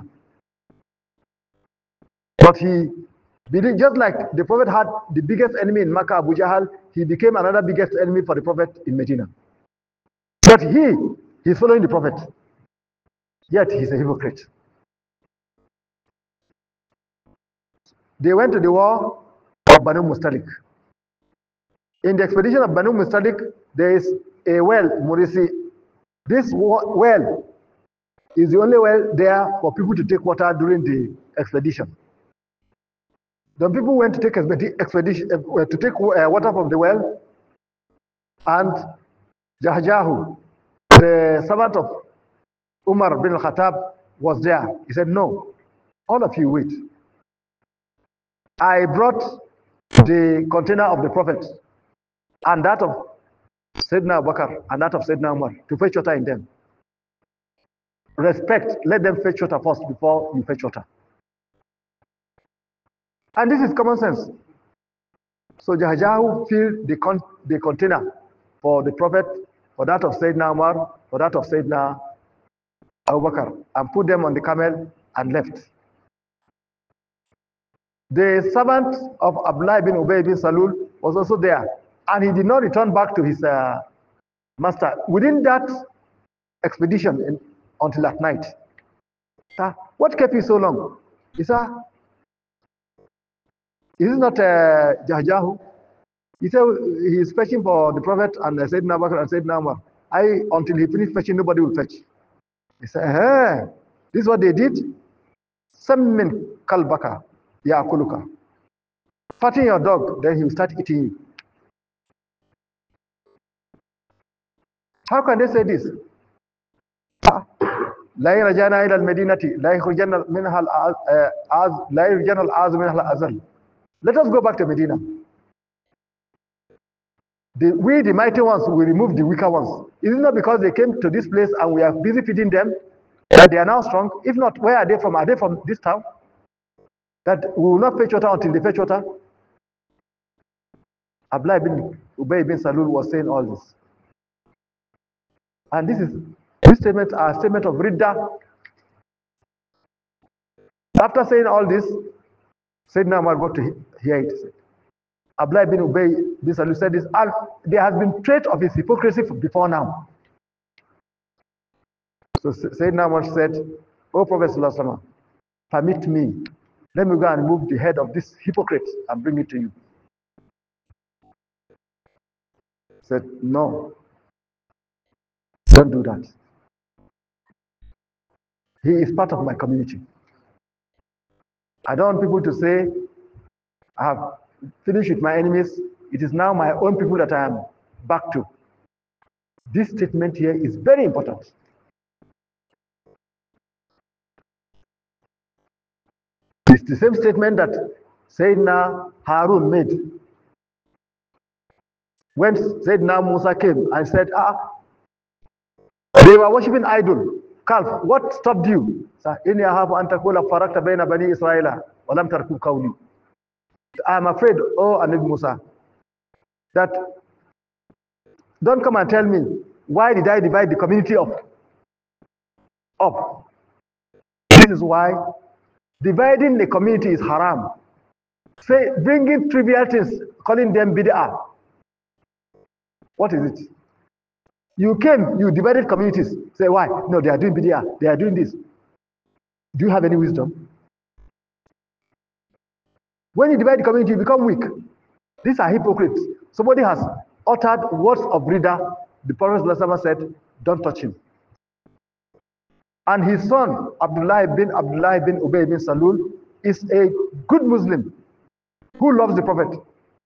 But he, just like the Prophet had the biggest enemy in Makkah, Abu Jahl, he became another biggest enemy for the Prophet in Medina. But he, he's following the Prophet. Yet he's a hypocrite. They went to the war of Banu Mustalik. In the expedition of Banu Mustalik, there is a well, Murisi. This well is the only well there for people to take water during the expedition. The people went to take expedition uh, to take uh, water from the well, and Jahjahu, the servant of Umar bin al-Khattab, was there. He said, "No, all of you wait. I brought the container of the Prophet and that of Sayyidina Abu Bakr and that of Sayyidina Umar to fetch water in them. Respect, let them fetch water first before you fetch water." And this is common sense. So Jahjahu filled the, con the container for the Prophet, for that of Sayyidina Umar, for that of Sayyidina Abu Bakr, and put them on the camel and left. The servant of Abdullah bin Ubay bin Salul was also there, and he did not return back to his uh, master. Within that expedition in, until at night. Sir, what kept you so long? He said, is it not uh, Jahjahu? He said he is fetching for the Prophet and uh, Sayyidina Bakr and Sayyidina Umar. I, until he finished fetching, nobody will fetch. He said, hey, this is what they did? Sammin kalbaka yakuluka. Fatten your dog, then he will start eating you. How can they say this? لا يرجعنا إلى المدينة لا يخرجنا منها الأعز لا يرجعنا الأعز منها الأذل. Let us go back to Medina. The, we, the mighty ones, will remove the weaker ones. Is it not because they came to this place and we are busy feeding them that they are now strong? If not, where are they from? Are they from this town? That we will not fetch water until they fetch water? Abdullah bin Ubay bin Salul was saying all this. And this is this statement are a statement of Ridda. After saying all this, Sayyidina Umar got to hear it. Abdullah bin Ubay bin Salul said this, and there has been trait of his hypocrisy before now. So Sayyidina Umar said, O Prophet Sallallahu Alaihi Wasallam, permit me, let me go and remove the head of this hypocrite and bring it to you. He said, no, don't do that. He is part of my community. I don't want people to say, I have finished with my enemies. It is now my own people that I am back to. This statement here is very important. It's the same statement that Sayyidina Harun made when Sayyidina Musa came and said, ah, they were worshipping idol. Calf, what stopped you? I am afraid, oh Anid Musa, that don't come and tell me, why did I divide the community up? Up. This is why dividing the community is haram. Say, bringing trivial things, calling them bid'ah. What is it? You came, you divided communities. Say, why? No, they are doing bid'ah. They are doing this. Do you have any wisdom? When you divide the community, you become weak. These are hypocrites. Somebody has uttered words of Ridda. The Prophet said, don't touch him. And his son, Abdullah bin Abdullah bin Ubay bin Salul, is a good Muslim who loves the Prophet.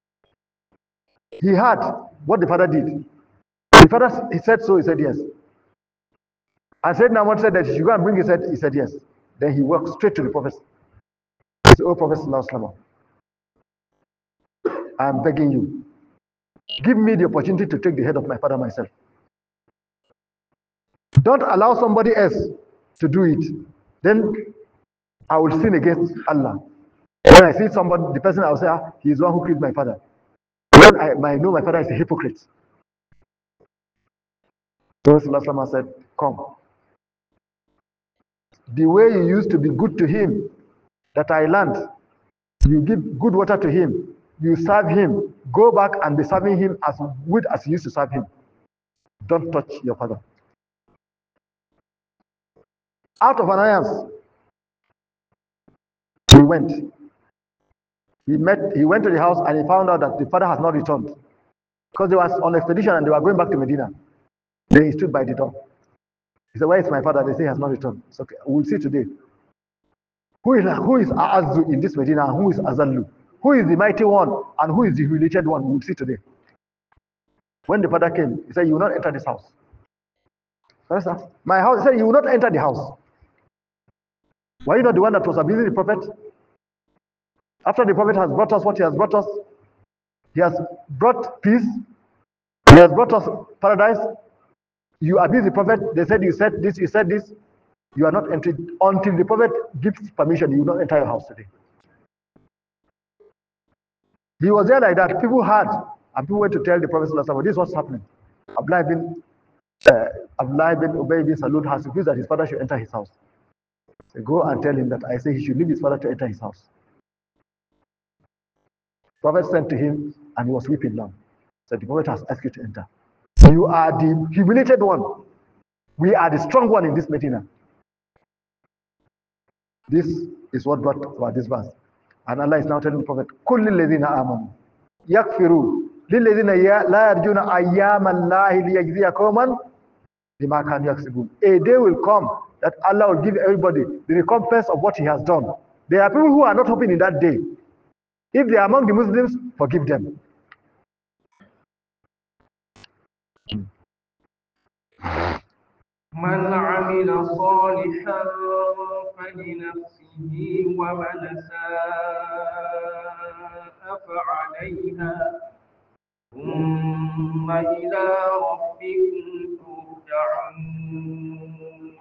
He heard what the father did. The father he said so, he said yes. And said now what said that he should go and bring his head, he said yes. Then he walked straight to the Prophet. He said, oh Prophet, I am begging you, give me the opportunity to take the head of my father myself. Don't allow somebody else to do it. Then I will sin against Allah. When I see somebody, the person I will say, ah, he is the one who killed my father. When I, I know my father is a hypocrite. Rasulullah said, come. The way you used to be good to him, that I learned, you give good water to him, you serve him, go back and be serving him as good as you used to serve him. Don't touch your father. Out of annoyance, he went. He met. He went to the house and he found out that the father has not returned because they was on expedition and they were going back to Medina. Then he stood by the door. He said, "Where is my father?" They say he has not returned. It's okay. We'll see today. Who is who is A'azu in this Medina and who is Azallu? Who is the mighty one and who is the humiliated one? We'll see today. When the father came, he said, "You will not enter this house." My house. He said, "You will not enter the house." Were you not the one that was abusing the prophet? After the prophet has brought us what he has brought us, he has brought peace, he has brought us paradise. You abuse the prophet, they said you said this, you said this. You are not entering until the prophet gives permission. You will not enter your house today. He was there like that. People heard, and people went to tell the prophet, this is what's happening. Abdullah bin uh, Abdullah bin Ubay bin Salul has refused that his father should enter his house. So go and tell him that I say he should leave his father to enter his house. Prophet sent to him and he was weeping now. Said, the prophet has asked you to enter. You are the humiliated one. We are the strong one in this Medina. This is what brought about this verse. And Allah is now telling the Prophet, كُلِّ الَّذِينَ آمَنُوا يَكْفِرُوا لِلَّذِينَ لَا يَرْجُونَ أَيَّامَ اللَّهِ لِيَجْزِيَ قَوْمًا بِمَا كَانُوا يَكْسِبُونَ. A day will come that Allah will give everybody the recompense of what he has done. There are people who are not hoping in that day. If they are among the Muslims, forgive them. من عمل صالحا فلنفسه ومن ساء فعليها ثم إلى ربكم ترجعون.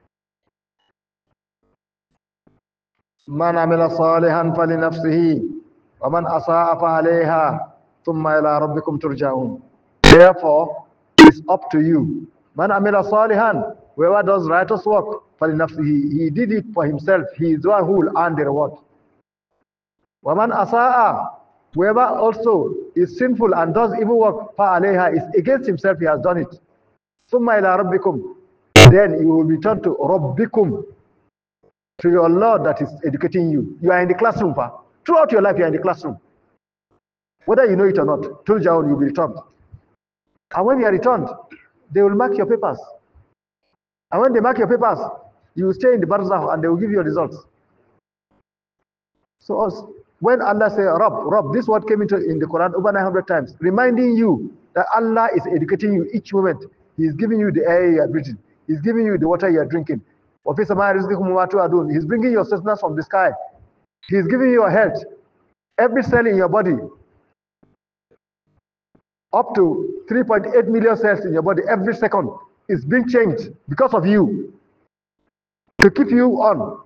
من عمل صالحا فلنفسه ومن أساء فعليها ثم إلى ربكم ترجعون. Therefore, it's up to you. Man amila salihan, whoever does righteous work, فلنفسه, he did it for himself. He is the one who will earn the reward. وَمَنْ أَسَاءَ, whoever also is sinful and does evil work, فَعَلَيْهَا, is against himself, he has done it. ثُمَّ إِلَىٰ رَبِّكُمْ, then you will return to رَبِّكُمْ, to your Lord that is educating you. You are in the classroom, pa. Throughout your life, you are in the classroom. Whether you know it or not, Turja'un, you will be returned. And when you are returned, they will mark your papers. And when they mark your papers, you will stay in the barzakh and they will give you your results. So when Allah says, Rabb, Rabb, this word came into in the Quran over nine hundred times, reminding you that Allah is educating you each moment. He is giving you the air you are breathing. He is giving you the water you are drinking. He's bringing your sustenance from the sky. He is giving you your health. Every cell in your body, up to three point eight million cells in your body every second, is being changed because of you, to keep you on.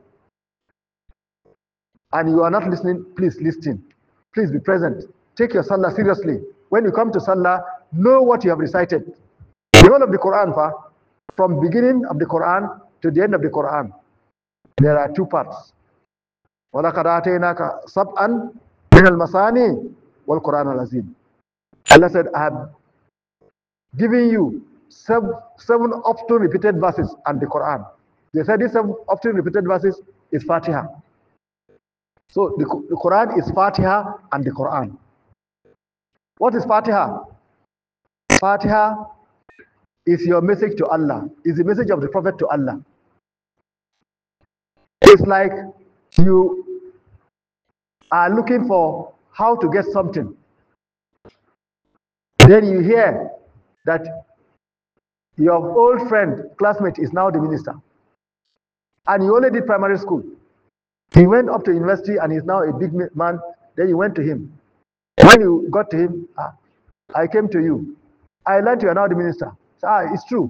And you are not listening, please listen. Please be present. Take your salah seriously. When you come to salah, know what you have recited. The whole of the Quran, from beginning of the Quran to the end of the Quran, there are two parts. وَلَقَدْ آتَيْنَاكَ سَبْعًا مِنَ الْمَثَانِي وَالْقُرْآنَ الْعَظِيمِ. Allah said, I have given you seven, seven often repeated verses and the Quran. They said these seven often repeated verses is Fatiha. So the, the Quran is Fatiha and the Quran. What is Fatiha? Fatiha is your message to Allah, is the message of the Prophet to Allah. It's like you are looking for how to get something. Then you hear that your old friend, classmate is now the minister. And you only did primary school. He went up to university and he's now a big man. Then you went to him. When you got to him, ah, I came to you. I learned you are now the minister. So, ah, it's true.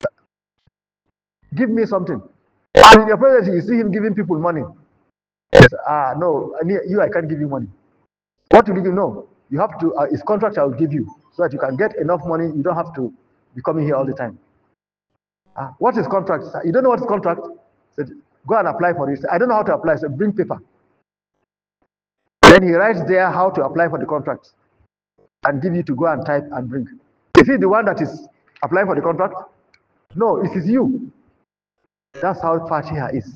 Give me something. And in your presence, you see him giving people money. Yes, ah, no, you, I can't give you money. What will you give? No, you have to, uh, his contract I will give you so that you can get enough money. You don't have to be coming here all the time. Ah, what is contract? You don't know what is contract? Said, go and apply for it. I don't know how to apply. So bring paper. Then he writes there how to apply for the contract and give you to go and type and bring. Is he the one that is applying for the contract? No, it is you. That's how Fatiha is.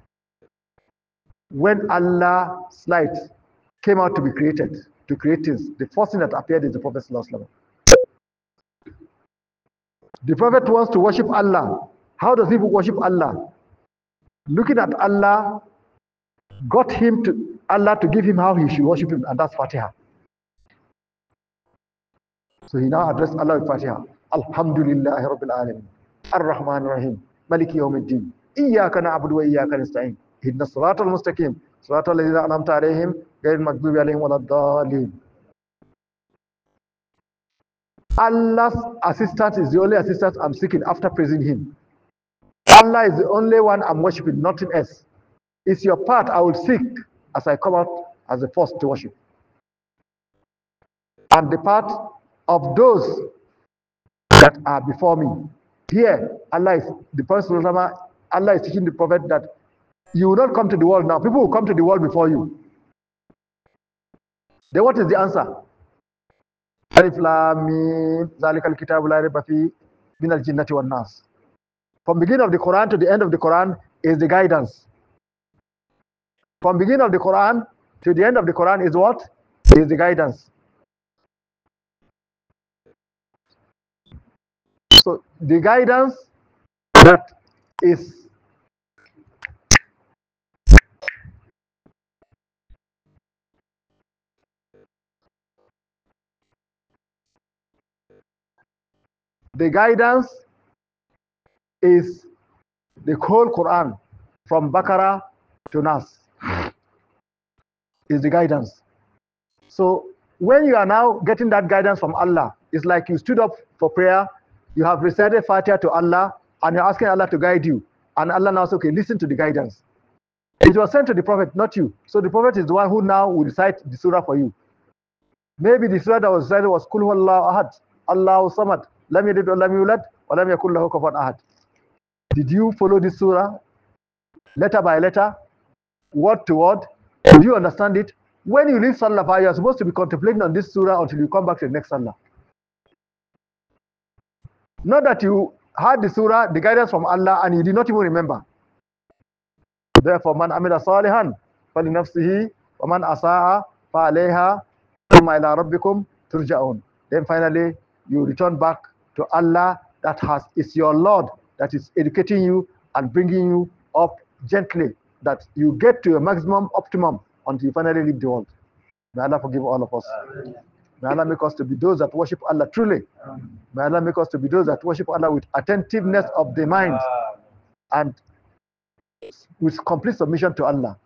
When Allah's light came out to be created, to create things, the first thing that appeared is the Prophet Sallallahu Alaihi Wasallam. The Prophet wants to worship Allah. How does he worship Allah? Looking at Allah got him to Allah to give him how he should worship him, and that's Fatiha. So he now addressed Allah with Fatiha. Alhamdulillahi Rabbil Alamin, Ar-Rahman Ar-Rahim, Maliki Yawmiddin, Iyyaka na'budu wa iyyaka nasta'in, Ihdinas siratal mustaqim, siratal ladzina an'amta alaihim, ghayril maghdubi alaihim waladdallin. Allah's assistance is the only assistance I'm seeking after praising him. Allah is the only one I'm worshiping, nothing else. It's your part I will seek as I come out as the first to worship. And the part of those that are before me. Here, Allah is the person, Allah is teaching the Prophet that you will not come to the world now. People will come to the world before you. Then what is the answer? Alif Lam Mim, Zalikal Kitabu La Rayba Fihi, Minal Jinnati wan Nas. From beginning of the Quran to the end of the Quran is the guidance. From beginning of the Quran to the end of the Quran is what? Is the guidance. So the guidance that is the guidance is the whole Quran from Baqarah to Nas is the guidance. So when you are now getting that guidance from Allah, it's like you stood up for prayer, you have recited Fatiha to Allah, and you're asking Allah to guide you. And Allah now says, okay, listen to the guidance. It was sent to the Prophet, not you. So the Prophet is the one who now will recite the surah for you. Maybe the surah that was recited was Kul Huwallahu Ahad, Allahu Samad, Lam Yalid wa Lam Yulad, wa Lam Yakul Lahu Kufuwan Ahad. Did you follow this surah letter by letter, word to word? Did you understand it? When you leave Salah, you are supposed to be contemplating on this surah until you come back to the next Salah. Not that you had the surah, the guidance from Allah, and you did not even remember. Therefore, man amila salihan falinafsihi wa man asaa fa alayha thumma ila rabbikum turja'un. Then finally, you return back to Allah that has is your Lord that is educating you and bringing you up gently, that you get to a maximum optimum until you finally leave the world. May Allah forgive all of us. Amen. May Allah make us to be those that worship Allah truly. Amen. May Allah make us to be those that worship Allah with attentiveness of the mind and with complete submission to Allah.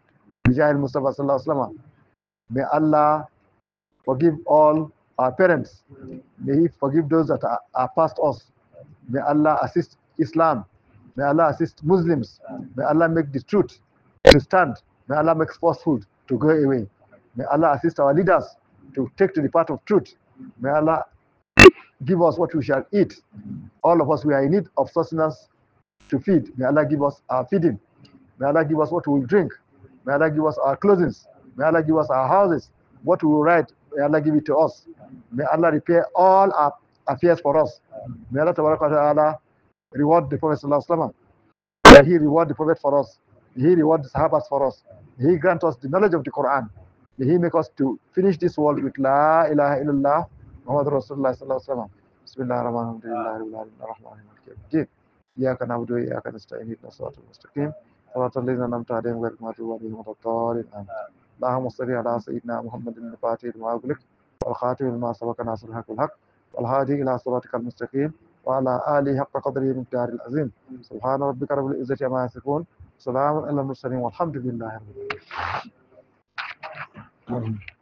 May Allah forgive all our parents. May He forgive those that are, are past us. May Allah assist Islam. May Allah assist Muslims. May Allah make the truth to stand. May Allah make falsehood to go away. May Allah assist our leaders to take to the path of truth. May Allah give us what we shall eat. All of us, we are in need of sustenance to feed. May Allah give us our feeding. May Allah give us what we will drink. May Allah give us our clothing. May Allah give us our houses. What we will write, may Allah give it to us. May Allah repair all our affairs for us. May Allah Ta'ala reward the Prophet Sallallahu Alaihi Wasallam. May He reward the Prophet for us. May He reward the Sahabas for us. May He grant us the knowledge of the Quran. May He make us to finish this world with La ilaha illallah Muhammad Rasulullah Sallallahu Alaihi Wasallam. Bismillah ar-Rahman ar-Rahim ar-Rahim Iyaka na'budu wa iyaka nasta'in ihdinas siratal mustaqim siratal ladzina an'amta 'alaihim ghayril maghdubi 'alaihim waladdallin. Allahumma salli ala sayyidina Muhammadin al-Fatih lima ughliq wal khatim lima sabaqa nasrul haqq wal haqq wal hadi ila siratikal mustaqim wa ala alihi haqqa qadrihi wa miqdaril azim. Subhana rabbika rabbil izzati amma yasifun. Salamun alal mursalin walhamdulillahi rabbil alamin.